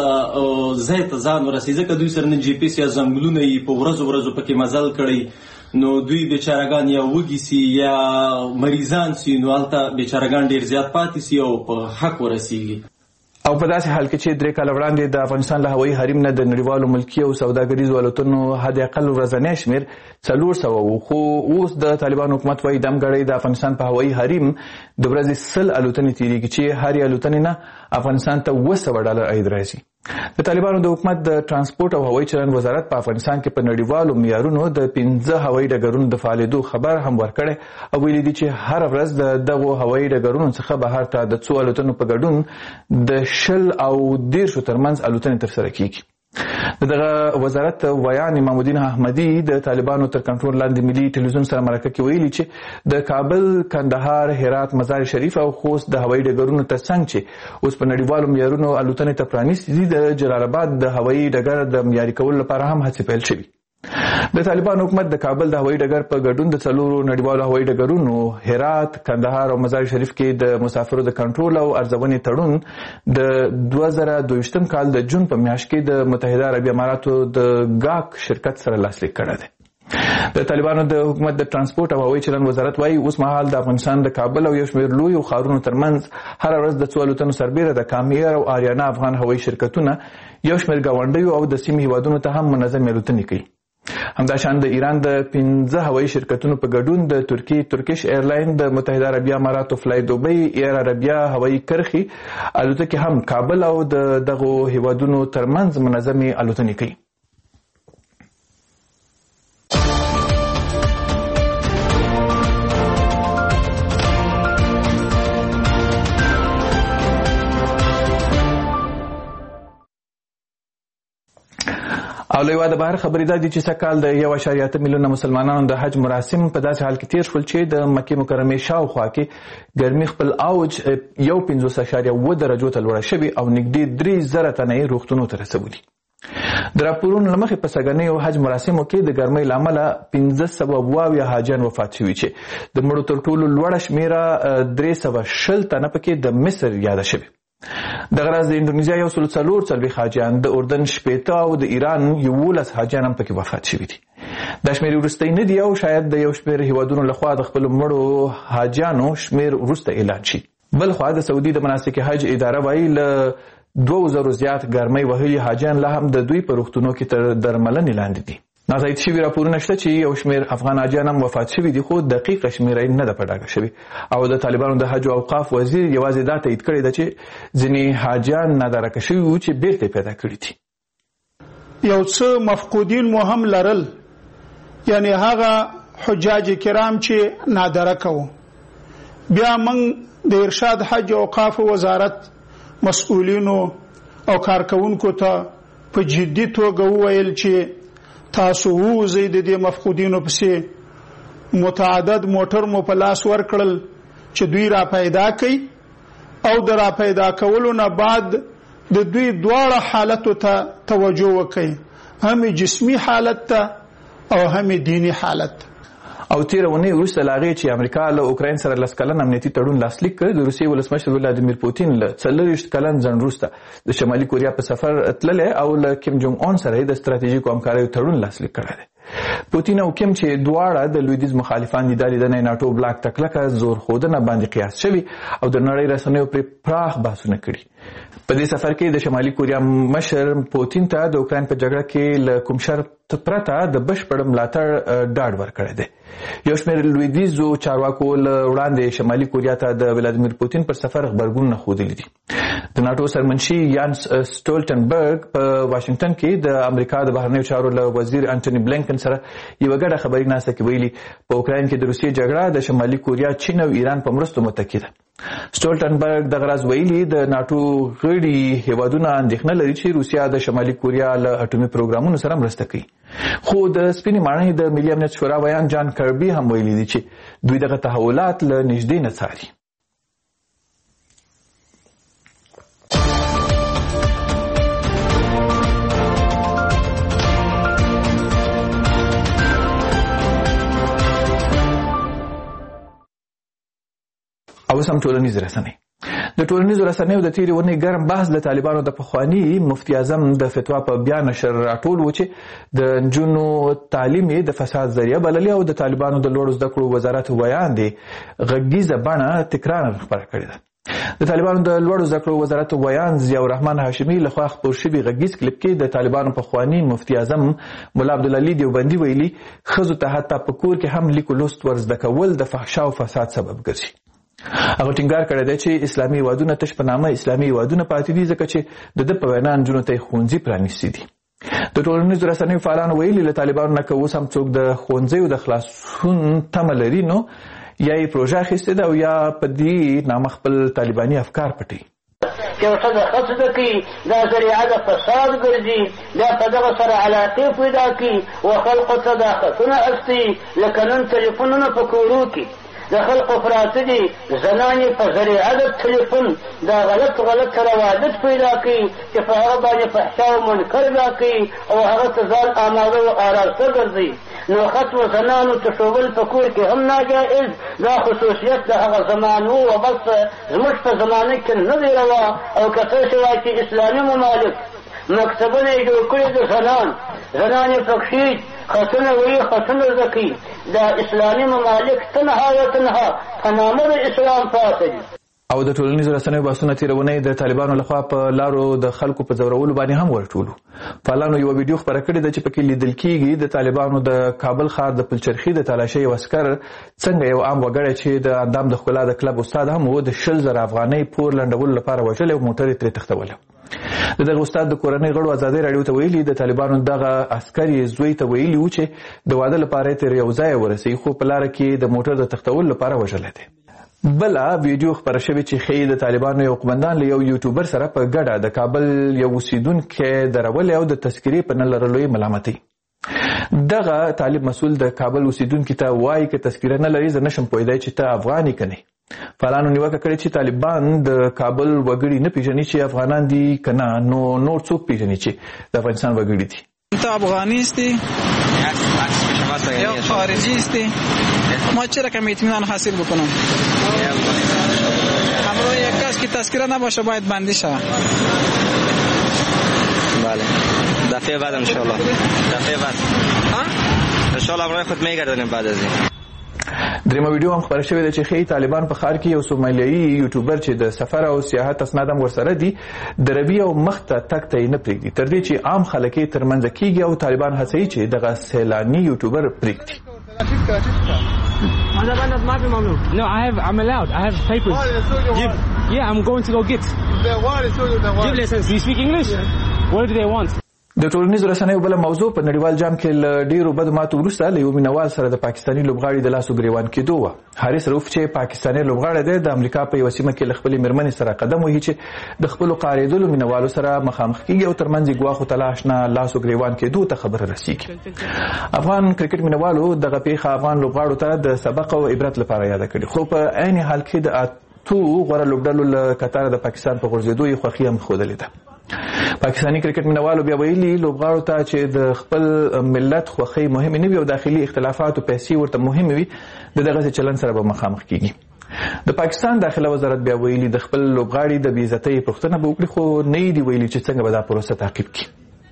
ځای ته ځان ورسوي ځکه دوی سره نه جی پی ایس یا ځنګلونه یې په ورځو ورځو پکې مزل کړی نو دوی بیچارهګان یا وږي سي یا مریضان سي نو هلته بیچارهګان ډېر زیات پاتې سي او په حق ورسیږي. او په داسې حال کې چې درې کاله وړاندې د افغانستان له هوایي حریم نه د نړیوالو ملکي او سوداګریزو الوتنو حد اقل ورځنی شمېر څلور سوه و خو اوس د طالبان حکومت وایي دمګړی د افغانستان په هوایي حریم د ورځې سل الوتنې تېرېږي چې هرې الوتنې نه افغانستان ته اووه سوه ډالر عاید راځي. د طالبانو د حکومت د ترانسپورټ او هوایي چلند وزارت په افغانستان کې په نړیوالو معیارونو د پنځه هوایي ډګرونو د فعالېدو خبر هم ورکړی او ویلي دي چې هره ورځ د دغو هوایي ډګرونو څخه بهر ته د څو الوتنو په ګډون د شل او دېرشو ترمنځ الوتنې ترسره کیږي. د دغه وزارت ویان امام الدین احمدي د طالبانو تر کنټرول لاندې ملي ټلویزیون سره مرکه کې ویلي چې د کابل، کندهار، هرات، مزار شریف او خوست د هوایي ډګرونو ترڅنګ چې اوس په نړیوالو معیارونو الوتنې ته پرانیستي دي د جلال آباد د هوایي ډګر د معیاري کولو لپاره هم هڅې پیل شوي. د طالبان حکومت د کابل د هوایي ډګر په ګډون د څلورو نړیوالو هوایي ډګرونو هرات، کندهار او مزار شریف کې د مسافرو د کنټرول او ارزونې تړون د دوه زره دویشتم کال د جون په میاشت کې د متحده عربي اماراتو د ګاک شرکت سره لاسلیک کړی دی. د طالبانو د حکومت د ترانسپورټ او هوایي چلند وزارت وایي اوس مهال د افغانستان د کابل او یو شمېر لویو ښارونو ترمنځ هره ورځ د څو الوتنو سربیره د کامیر او آریانا افغان هوایي شرکتونه یو شمېر ګاونډیو او د سیمې هیوادونو ته هم منظم الوتنې کوي. همداشان د ایران د پنځه هوایي شرکتونو په ګډون د ترکیې ترکیش ایرلاین، د متحده عربي اماراتو فلای دوبۍ، ایر عربیا هوایي کرښې الوتکې هم کابل او د دغو هیوادونو ترمنځ منظمې الوتنې کوي. او له یوه د بهر خبرې دا دي چې سږکال د یو اعشاریه اته میلیونه مسلمانانو د حج مراسم په داسې حال کې تیر شول چې د مکې مکرمې شاوخوا کې ګرمي خپل اوج یو پنځوس اعشاریه اووه درجو ته لوړه شوې او نږدې درې زره تنه یې روغتونونو ته رسولي. د راپورونو له مخې په سږنیو حج مراسمو کې د ګرمۍ له امله پنځه سوه اووه اویا حاجیان وفات شوي چې د مړو تر ټولو لوړه شمېره درې سوه شل تنه پکې د مصر یاده شوې. دغه راز د انډونیزیا یو سل څلور څلوېښت حاجیان، د اردن شپېته او د ایران یولس حاجیان هم پکې وفات شوي دي. دا شمېرې وروستۍ نه دي او شاید د یو شمېر هیوادونو لخوا د خپلو مړو حاجیانو شمېر وروسته اعلان شي. بلخوا د سعودي د مناسک حج اداره وایي له دوه زرو زیات ګرمۍ وهلي حاجیان لا هم د دوی په روغتونو کې تر درملنې لاندې دي. ناتایید شوي راپورونه شته چې یو شمېر افغان حاجیان هم وفات شوي دي خو دقیقه شمېره نه ده په ډاګه شوې. او د طالبانو د حج او اوقاف وزیر یوازې دا تایید کړی ده چې ځینې حاجیان نادارکه شوي وو چې بیرته پیدا کړي دي. یو څه مفقودین مو هم لرل، یعنی هغه حجاج کرام چې نادارکه وو. بیا موږ د ارشاد حج او اوقاف وزارت مسؤلینو او کارکونکو ته په جدي توګه وویل چې تاسو ووځئ د دې مفقودینو پسې. متعدد موټر مو په لاس ورکړل چې دوی را پیدا کړي او د را پیدا کولو نه بعد د دوی دواړه حالتو ته توجه وکړي، هم جسمی حالت ته او هم دینی حالت. او تیره اونۍ وروسته له هغې چې امریکا له اوکراین سره لس کلن امنیتي تړون لاسلیک کړ، د روسیې ولسمشر ولادیمیر پوتین له څلرویشت کلن ځنډ وروسته د شمالي کوریا په سفر تللی او له کیم جونګ اون سره د ستراتیژیکو همکاریو تړون لاسلیک کړی دی. پوتین او کیم چې دواړه د لویدیځ مخالفان دي دا لیدنه ناټو بلاک ته کلکه زور ښودنه باندې قیاس شوي او د نړۍ رسنیو پرې پراخ بحثونه کړي. په دې سفر کې د شمالي کوریا مشر پوتین ته د اوکراین په جګړه کې له کوم شرط پرته د بشپړ ملاتړ ډاډ ورکړی دی. یو شمېر لویدیځو چارواکو له وړاندې شمالي کوریا ته د ولادیمیر پوتین پر سفر غبرګونونه ښودلي دي. د ناټو سرمنشي یانس سټولټنبرګ په واشنګټن کې د امریکا د بهرنیو چارو له وزیر انټوني بلینکن سره یوه ګډه خبري ناسته کې ویلي په اوکراین کې د روسیې جګړه د شمالي کوریا، چین او ایران په مرستو متکي ده. سټولټنبرګ دغه راز ویلي د ناټو غړي هیوادونه اندېښنه لري چې روسیا د شمالي کوریا له اټومي پروګرامونو سره مرسته کوي. خو د سپینې ماڼۍ د ملي امنیت شورا ویان جان کربي هم ویلي دي چې دوی دغه تحولات له نږدې نه څاري. او سم ټولنیز رسنۍ. د ټولنیزو رسنیو د تیرې ونې ګرم بحث د طالبانو د پخواني مفتی اعظم د فتوا په بیان نشر راټول و چې د نجونو تعلیم یې د فساد ذریعه بللې او د طالبانو د لوړو زده کړو وزارت ویاندې غږیزه بڼه تکرار خپره کړې ده. د طالبانو د لوړو زده کړو وزارت ویاند ضیاء الرحمن هاشمي لخوا خپور شوي غږیز کلیپ کې د طالبانو پخواني مفتی اعظم ملا عبدالعلي دیوبندي ویلي ښځو ته حتی په کور کې هم لیک لوست ور زده کول د فحشا او فساد سبب ګرځي. هغه ټینګار کړی دی چې اسلامي هیوادونه تش په نامه اسلامي هیوادونه پاتې دي ځکه چې د ده په وینا نجونو ته یې ښوونځي پرانیستي دي. د ټولنیزو رسنیو فعالانو ویلي له طالبانو نه که اوس هم څوک د ښوونځیو د خلاصون تمه لري نو یا یې پروژه اخیستې ده او یا په دې نامه خپل طالباني افکار پټوي. چې ورته د ښه څه کوي دا ذریعه د فساد ګرځي بیا په دغه سره علاقې پیدا کړي و خلقو ته دا خطونه اخلي لکه نن تلیفونونه په کورو کې د خلقو پراته دي زنانې په ذریعه د تلیفون دا غلط غلط روادت پیدا کوي چې په هغه باندې فحشا او منکر را کوي او هغه ته ځان آماده و آراسته ګرځي. نو ختم زنانو تشوبل په کور کې هم ناجائز دا خصوصیت د هغه زمانو و بس زموږ په زمانه کې نه دی روا او که څه شوی چې اسلامي ممالک مکتبونه یې جوړ کړي د زنان زنان یې پکښې خطونه وایي خطونه زده کوي. دا اسلامي ممالک تنها و تنها په نامه د اسلام پاتې دي. او د ټولنیزو رسنیو بحثونه تېرونې د طالبانو لخوا په لارو د خلکو په ځورولو باندې هم ورټولو. فعالانو یوه ویډیو خپره کړې ده چې پکې لیدل کېږي د طالبانو د کابل ښار د پلچرخي د تالاشۍ یو عسکر څنګه یو عام وګړی چې د اندام د ښکلا د کلب استاد هم و د شل زره افغانۍ پور لنډولو لپاره وژلی او موټر یې ترې تښتولی. د دغه استاد د کورنۍ غړو ازادۍ راډیو ته ویلي د طالبانو دغه عسکر یې زوی ته ویلي و چې د واده لپاره یې تر یو ځایه ورسوي خو په لاره کې د موټر د تښتولو لپاره وژلی دی. بله ویډیو خپره شوې چې ښیي د طالبانو یو قمندان له یو یوټیوبر سره په ګډه د کابل یو اوسیدونکی درولې او د تذکرې په نه لرلو یې ملامتوي. دغه طالب مسؤل د کابل اوسیدونکي ته وایي که تذکره نه لري زه نشم پوهېدی چې ته افغان یې که نه. فعالانو نیوکه کړې چې طالبان د کابل وګړي نه پیژني چې افغانان دي که نه نو نور څوک پیژني چې د افغانستان وګړي دي. تو افغانی هستی یا خارجی هستی؟ ما چرا کم اطمینان حاصل بکنم؟ همراه یک کس که تذکره نباشه باید بندی شود. بله دفعه بعد انشالله دفعه بعد انشالله همراه خود میگردونیم بعد از این. دریمه ویډیو هم خپره شوې ده چې ښیي طالبان په ښار کې یو سومالیایي یوټیوبر چې د سفر او سیاحت اسناد هم ورسره دي د روي او مخ ته تګ ته یې نه پرېږدي تر دې چې عام خلک یې ترمنځه کېږي او طالبان هڅوي چې دغه سیلاني یوټیوبر پرېږدي. No, I have, I'm allowed. I have papers. Give, yeah, I'm going to go get. Give lessons. Do you speak English? What do they want? د ټولنیزو رسنیو بله موضوع په نړیوال جام کې له ډیرو بدو ماتو وروسته له یو مینوال سره د پاکستاني لوبغاړي د لاسو ګریوان کېدو وه. حارث رؤف چې پاکستاني لوبغاړی دی د امریکا په یوه سیمه کې له خپلې مېرمنې سره قدم وهي چې د خپلو قارېدلو مینوالو سره مخامخ کېږي او ترمنځ یې ګواښو ته لا اشنا لاسو ګریوان کېدو ته خبره رسېږي. افغان کرکټ مینوالو دغه پیښه افغان لوبغاړو ته د سبق او عبرت لپاره یاده کړې خو په عین حال کې د اتو غوره لوبډلو له کتاره د پاکستان په غورځېدو یې خوښي هم ښودلې ده. پاکستاني کرکټ مینوالو بیا ویلي لوبغاړو ته چې د خپل ملت خوښۍ مهمې نه وي او داخلي اختلافات او پیسې ورته مهمې وي د دغسې چلن سره به مخامخ کېږي. د پاکستان داخله وزارت بیا ویلي د خپل لوبغاړي د بې عزتۍ پوښتنه به وکړي خو نه یې دي ویلي چې څنګه به دا پروسه تعقیب کړي.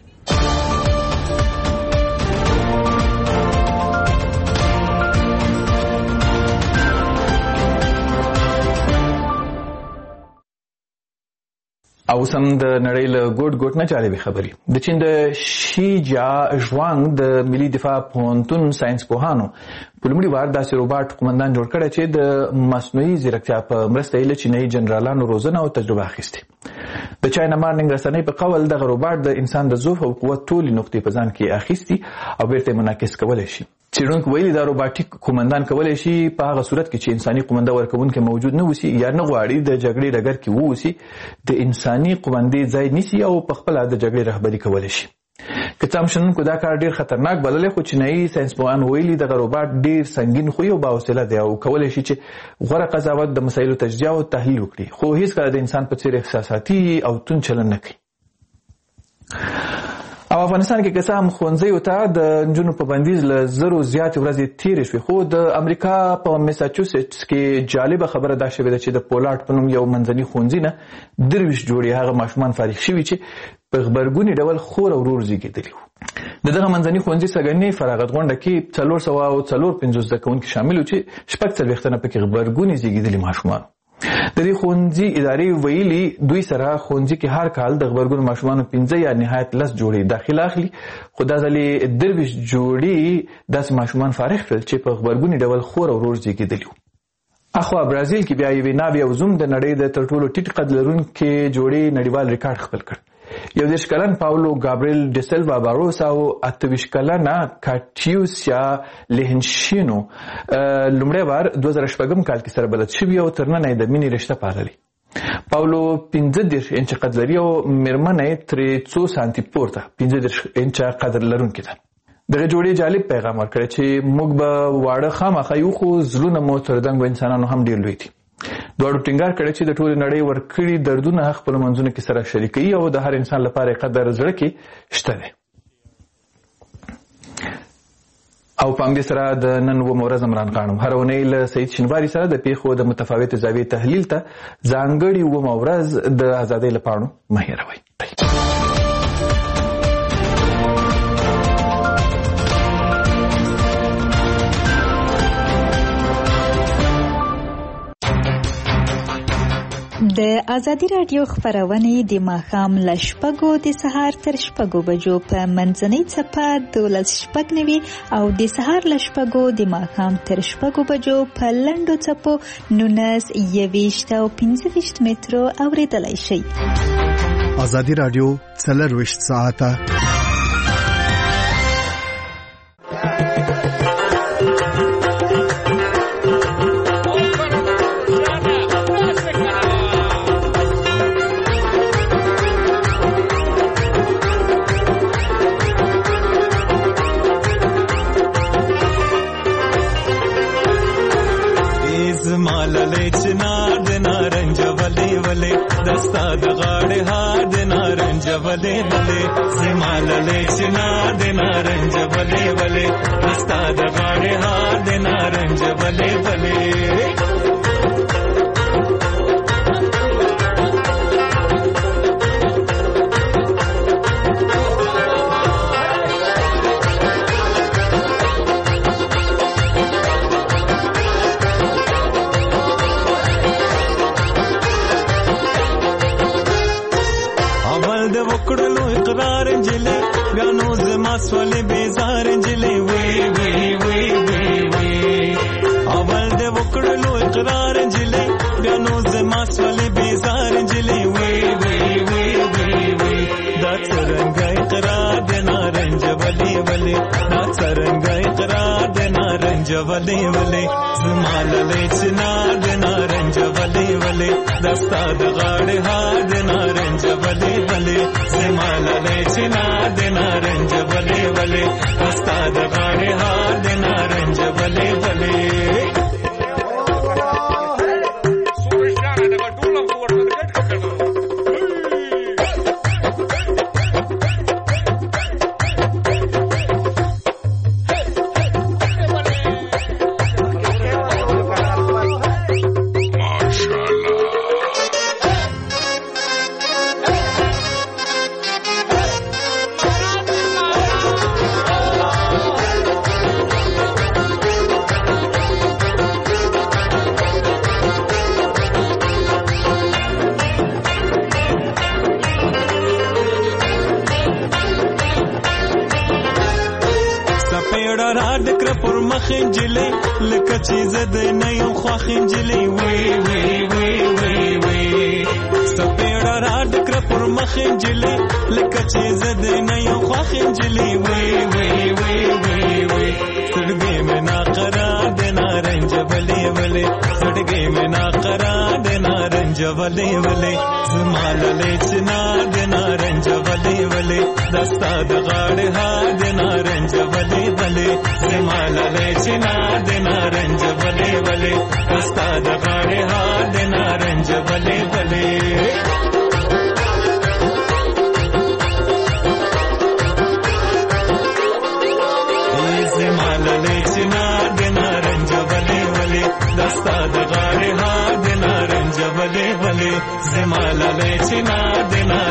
او سم د نړۍ له ګوټ ګوټ نه جالبې خبرې. د چین د شي جا ژوانګ د ملي دفاع پوهنتون ساینس پوهانو په لومړي وار داسې روباټ قمندان جوړ کړی چې د مصنوعي ځیرکتیا په مرسته یې له چینایي جنرالانو روزنه او تجربه اخیستې. د چاینا مارنینګ رسنۍ په قول دغه روباټ د انسان د ضعف او قوت ټولې نقطې په ځان کې اخیستي او بیرته یې منعکس کولی شي. څېړونکو ویلي دا روباټیک قمندان کولی شي په هغه صورت کې چې انساني قمنده ورکوونکی موجود نه اوسي یا نه غواړي د جګړې ډګر کې واوسي د انساني قمندې ځای نیسي او په خپله د جګړې رهبري کولی شي. که څه هم شنونکو دا کار ډېر خطرناک بللی خو چینایي ساینسپوهان ویلي دغه روباټ ډېر سنګین خوی او باحوصله دی او کولی شي چې غوره قضاوت د مسایلو تجزیه او تحلیل وکړي خو هیڅکله د انسان په څېر احساساتي او توند چلن نه کوي. او افغانستان کې قسم ښوونځیو ته د نجونو په بندیز له زرو زیاتې ورځې تېرې شوې، خو د امریکا په میساچوسټس کې جالبه خبره دا شوې ده چې د پولارډ په نوم یو منځني ښوونځي نه درویشت جوړې هغه ماشومان فارغ شوي چې په غبرګوني ډول خور او ورور زیږېدلي وو. د دغه منځني ښوونځي سږنۍ فراغت غونډه کې څلور سوه او څلور پنځوس زده کوونکي شامل وو چې شپږ څلوېښت تنه پکې غبرګوني زیږېدلي ماشومان. د دې ښوونځي ادارې ویلي دوی سره ښوونځي کې هر کال د غبرګونو ماشومانو پنځه یا نهایت لس جوړې داخله اخلي، خو دا ځلې درویشت جوړې داسې ماشومان فارغ شول چې په غبرګوني ډول خور او ورور زیږېدلي وو. اخوا برازیل کې بیا یوې ناوې او زوم د نړۍ د تر ټولو ټیټ قد لرونکي جوړې نړیوال ریکارډ خپل کړ. یو دېرش کلن پاولو گابریل ډیسلوا باروس او اته ویشت کلنه کاټیوسیا لیهنشینو لومړی وار دوه زره شپږم کال کې سره بلد شوي او تر ننه یې د مینې رشته پاللې. پاولو پنځه دېرش انچه قد لري او مېرمنه یې ترې څو سانتي پورته پنځه دېرش انچه قدر لرونکې ده. دغه جوړې جالب پیغام ورکړی چې موږ به واړه خامخا یو، خو زړونه مو تر دنګو انسانانو هم ډېر لوی دي. دواړو ټینګار کړی چې د ټولې نړۍ ورکړي دردونه خپلو منځونو کې سره شریکوي او د هر انسان لپاره قدر زړه کې شته دی. او په همدې سره د نن اوومه ورځ عمران خان هره اونۍ له سعید شینواري سره د پیښو د متفاوتې زاویې تحلیل ته ځانګړې اوومه ورځ د ازادۍ له پاڼو مه هېروئ. د ازادي راډیو خپرونې د ماښام له شپږو د سهار تر شپږو بجو په منځنۍ څپه دولس شپږ نوي او د سهار له شپږو د ماښام تر شپږو بجو په لنډو څپو نولس یوویشت او پنځه ویشت مترو اورېدلی شئ. ازادي راډیو څلرویشت ساعته ولې ولې زماللې چنا د نارنج ولې ولې استاد غاړې هار د نارنج ولې ولې سولې بیزار انجلې وی وی وی وی وی اول د وکړلو اقرار انجلې بیا نو زما سولې بیزار انجلې وی وی وی وی وی دا څنګه اقرار د نارنج ولې ولې دا څنګه اقرار د نارنج ولې ولې زماللې چنا د نارنج ولې ولې دا ستاد غاړې ها د نارنج ولې ولې زماللې چنا د نارنج ولې ولې استاد غاړې هار د نارنج ولې ولې لکه چې زه د نه یم خوښ نجلۍ وی وی وی وی وی سپېړه راډکړه پر مخ نجلۍ لکه چې زه د نه یم خوښ نجلۍ وی وی وی وی وی سړګې مې ناقرار د نارنج ولې ولې سړګې مې ناقرار د نارنج ولې ولې زماللې چنا د نارنج ولې ولې دا ستا د غاړې هار د نارنج ولې ولې زماللې چنا د نارنج ولې ولې دا ستا د غاړې هار د نارنج ولې ولې د غاړې ها د نارنج ولې ولې زما لاله چې نا د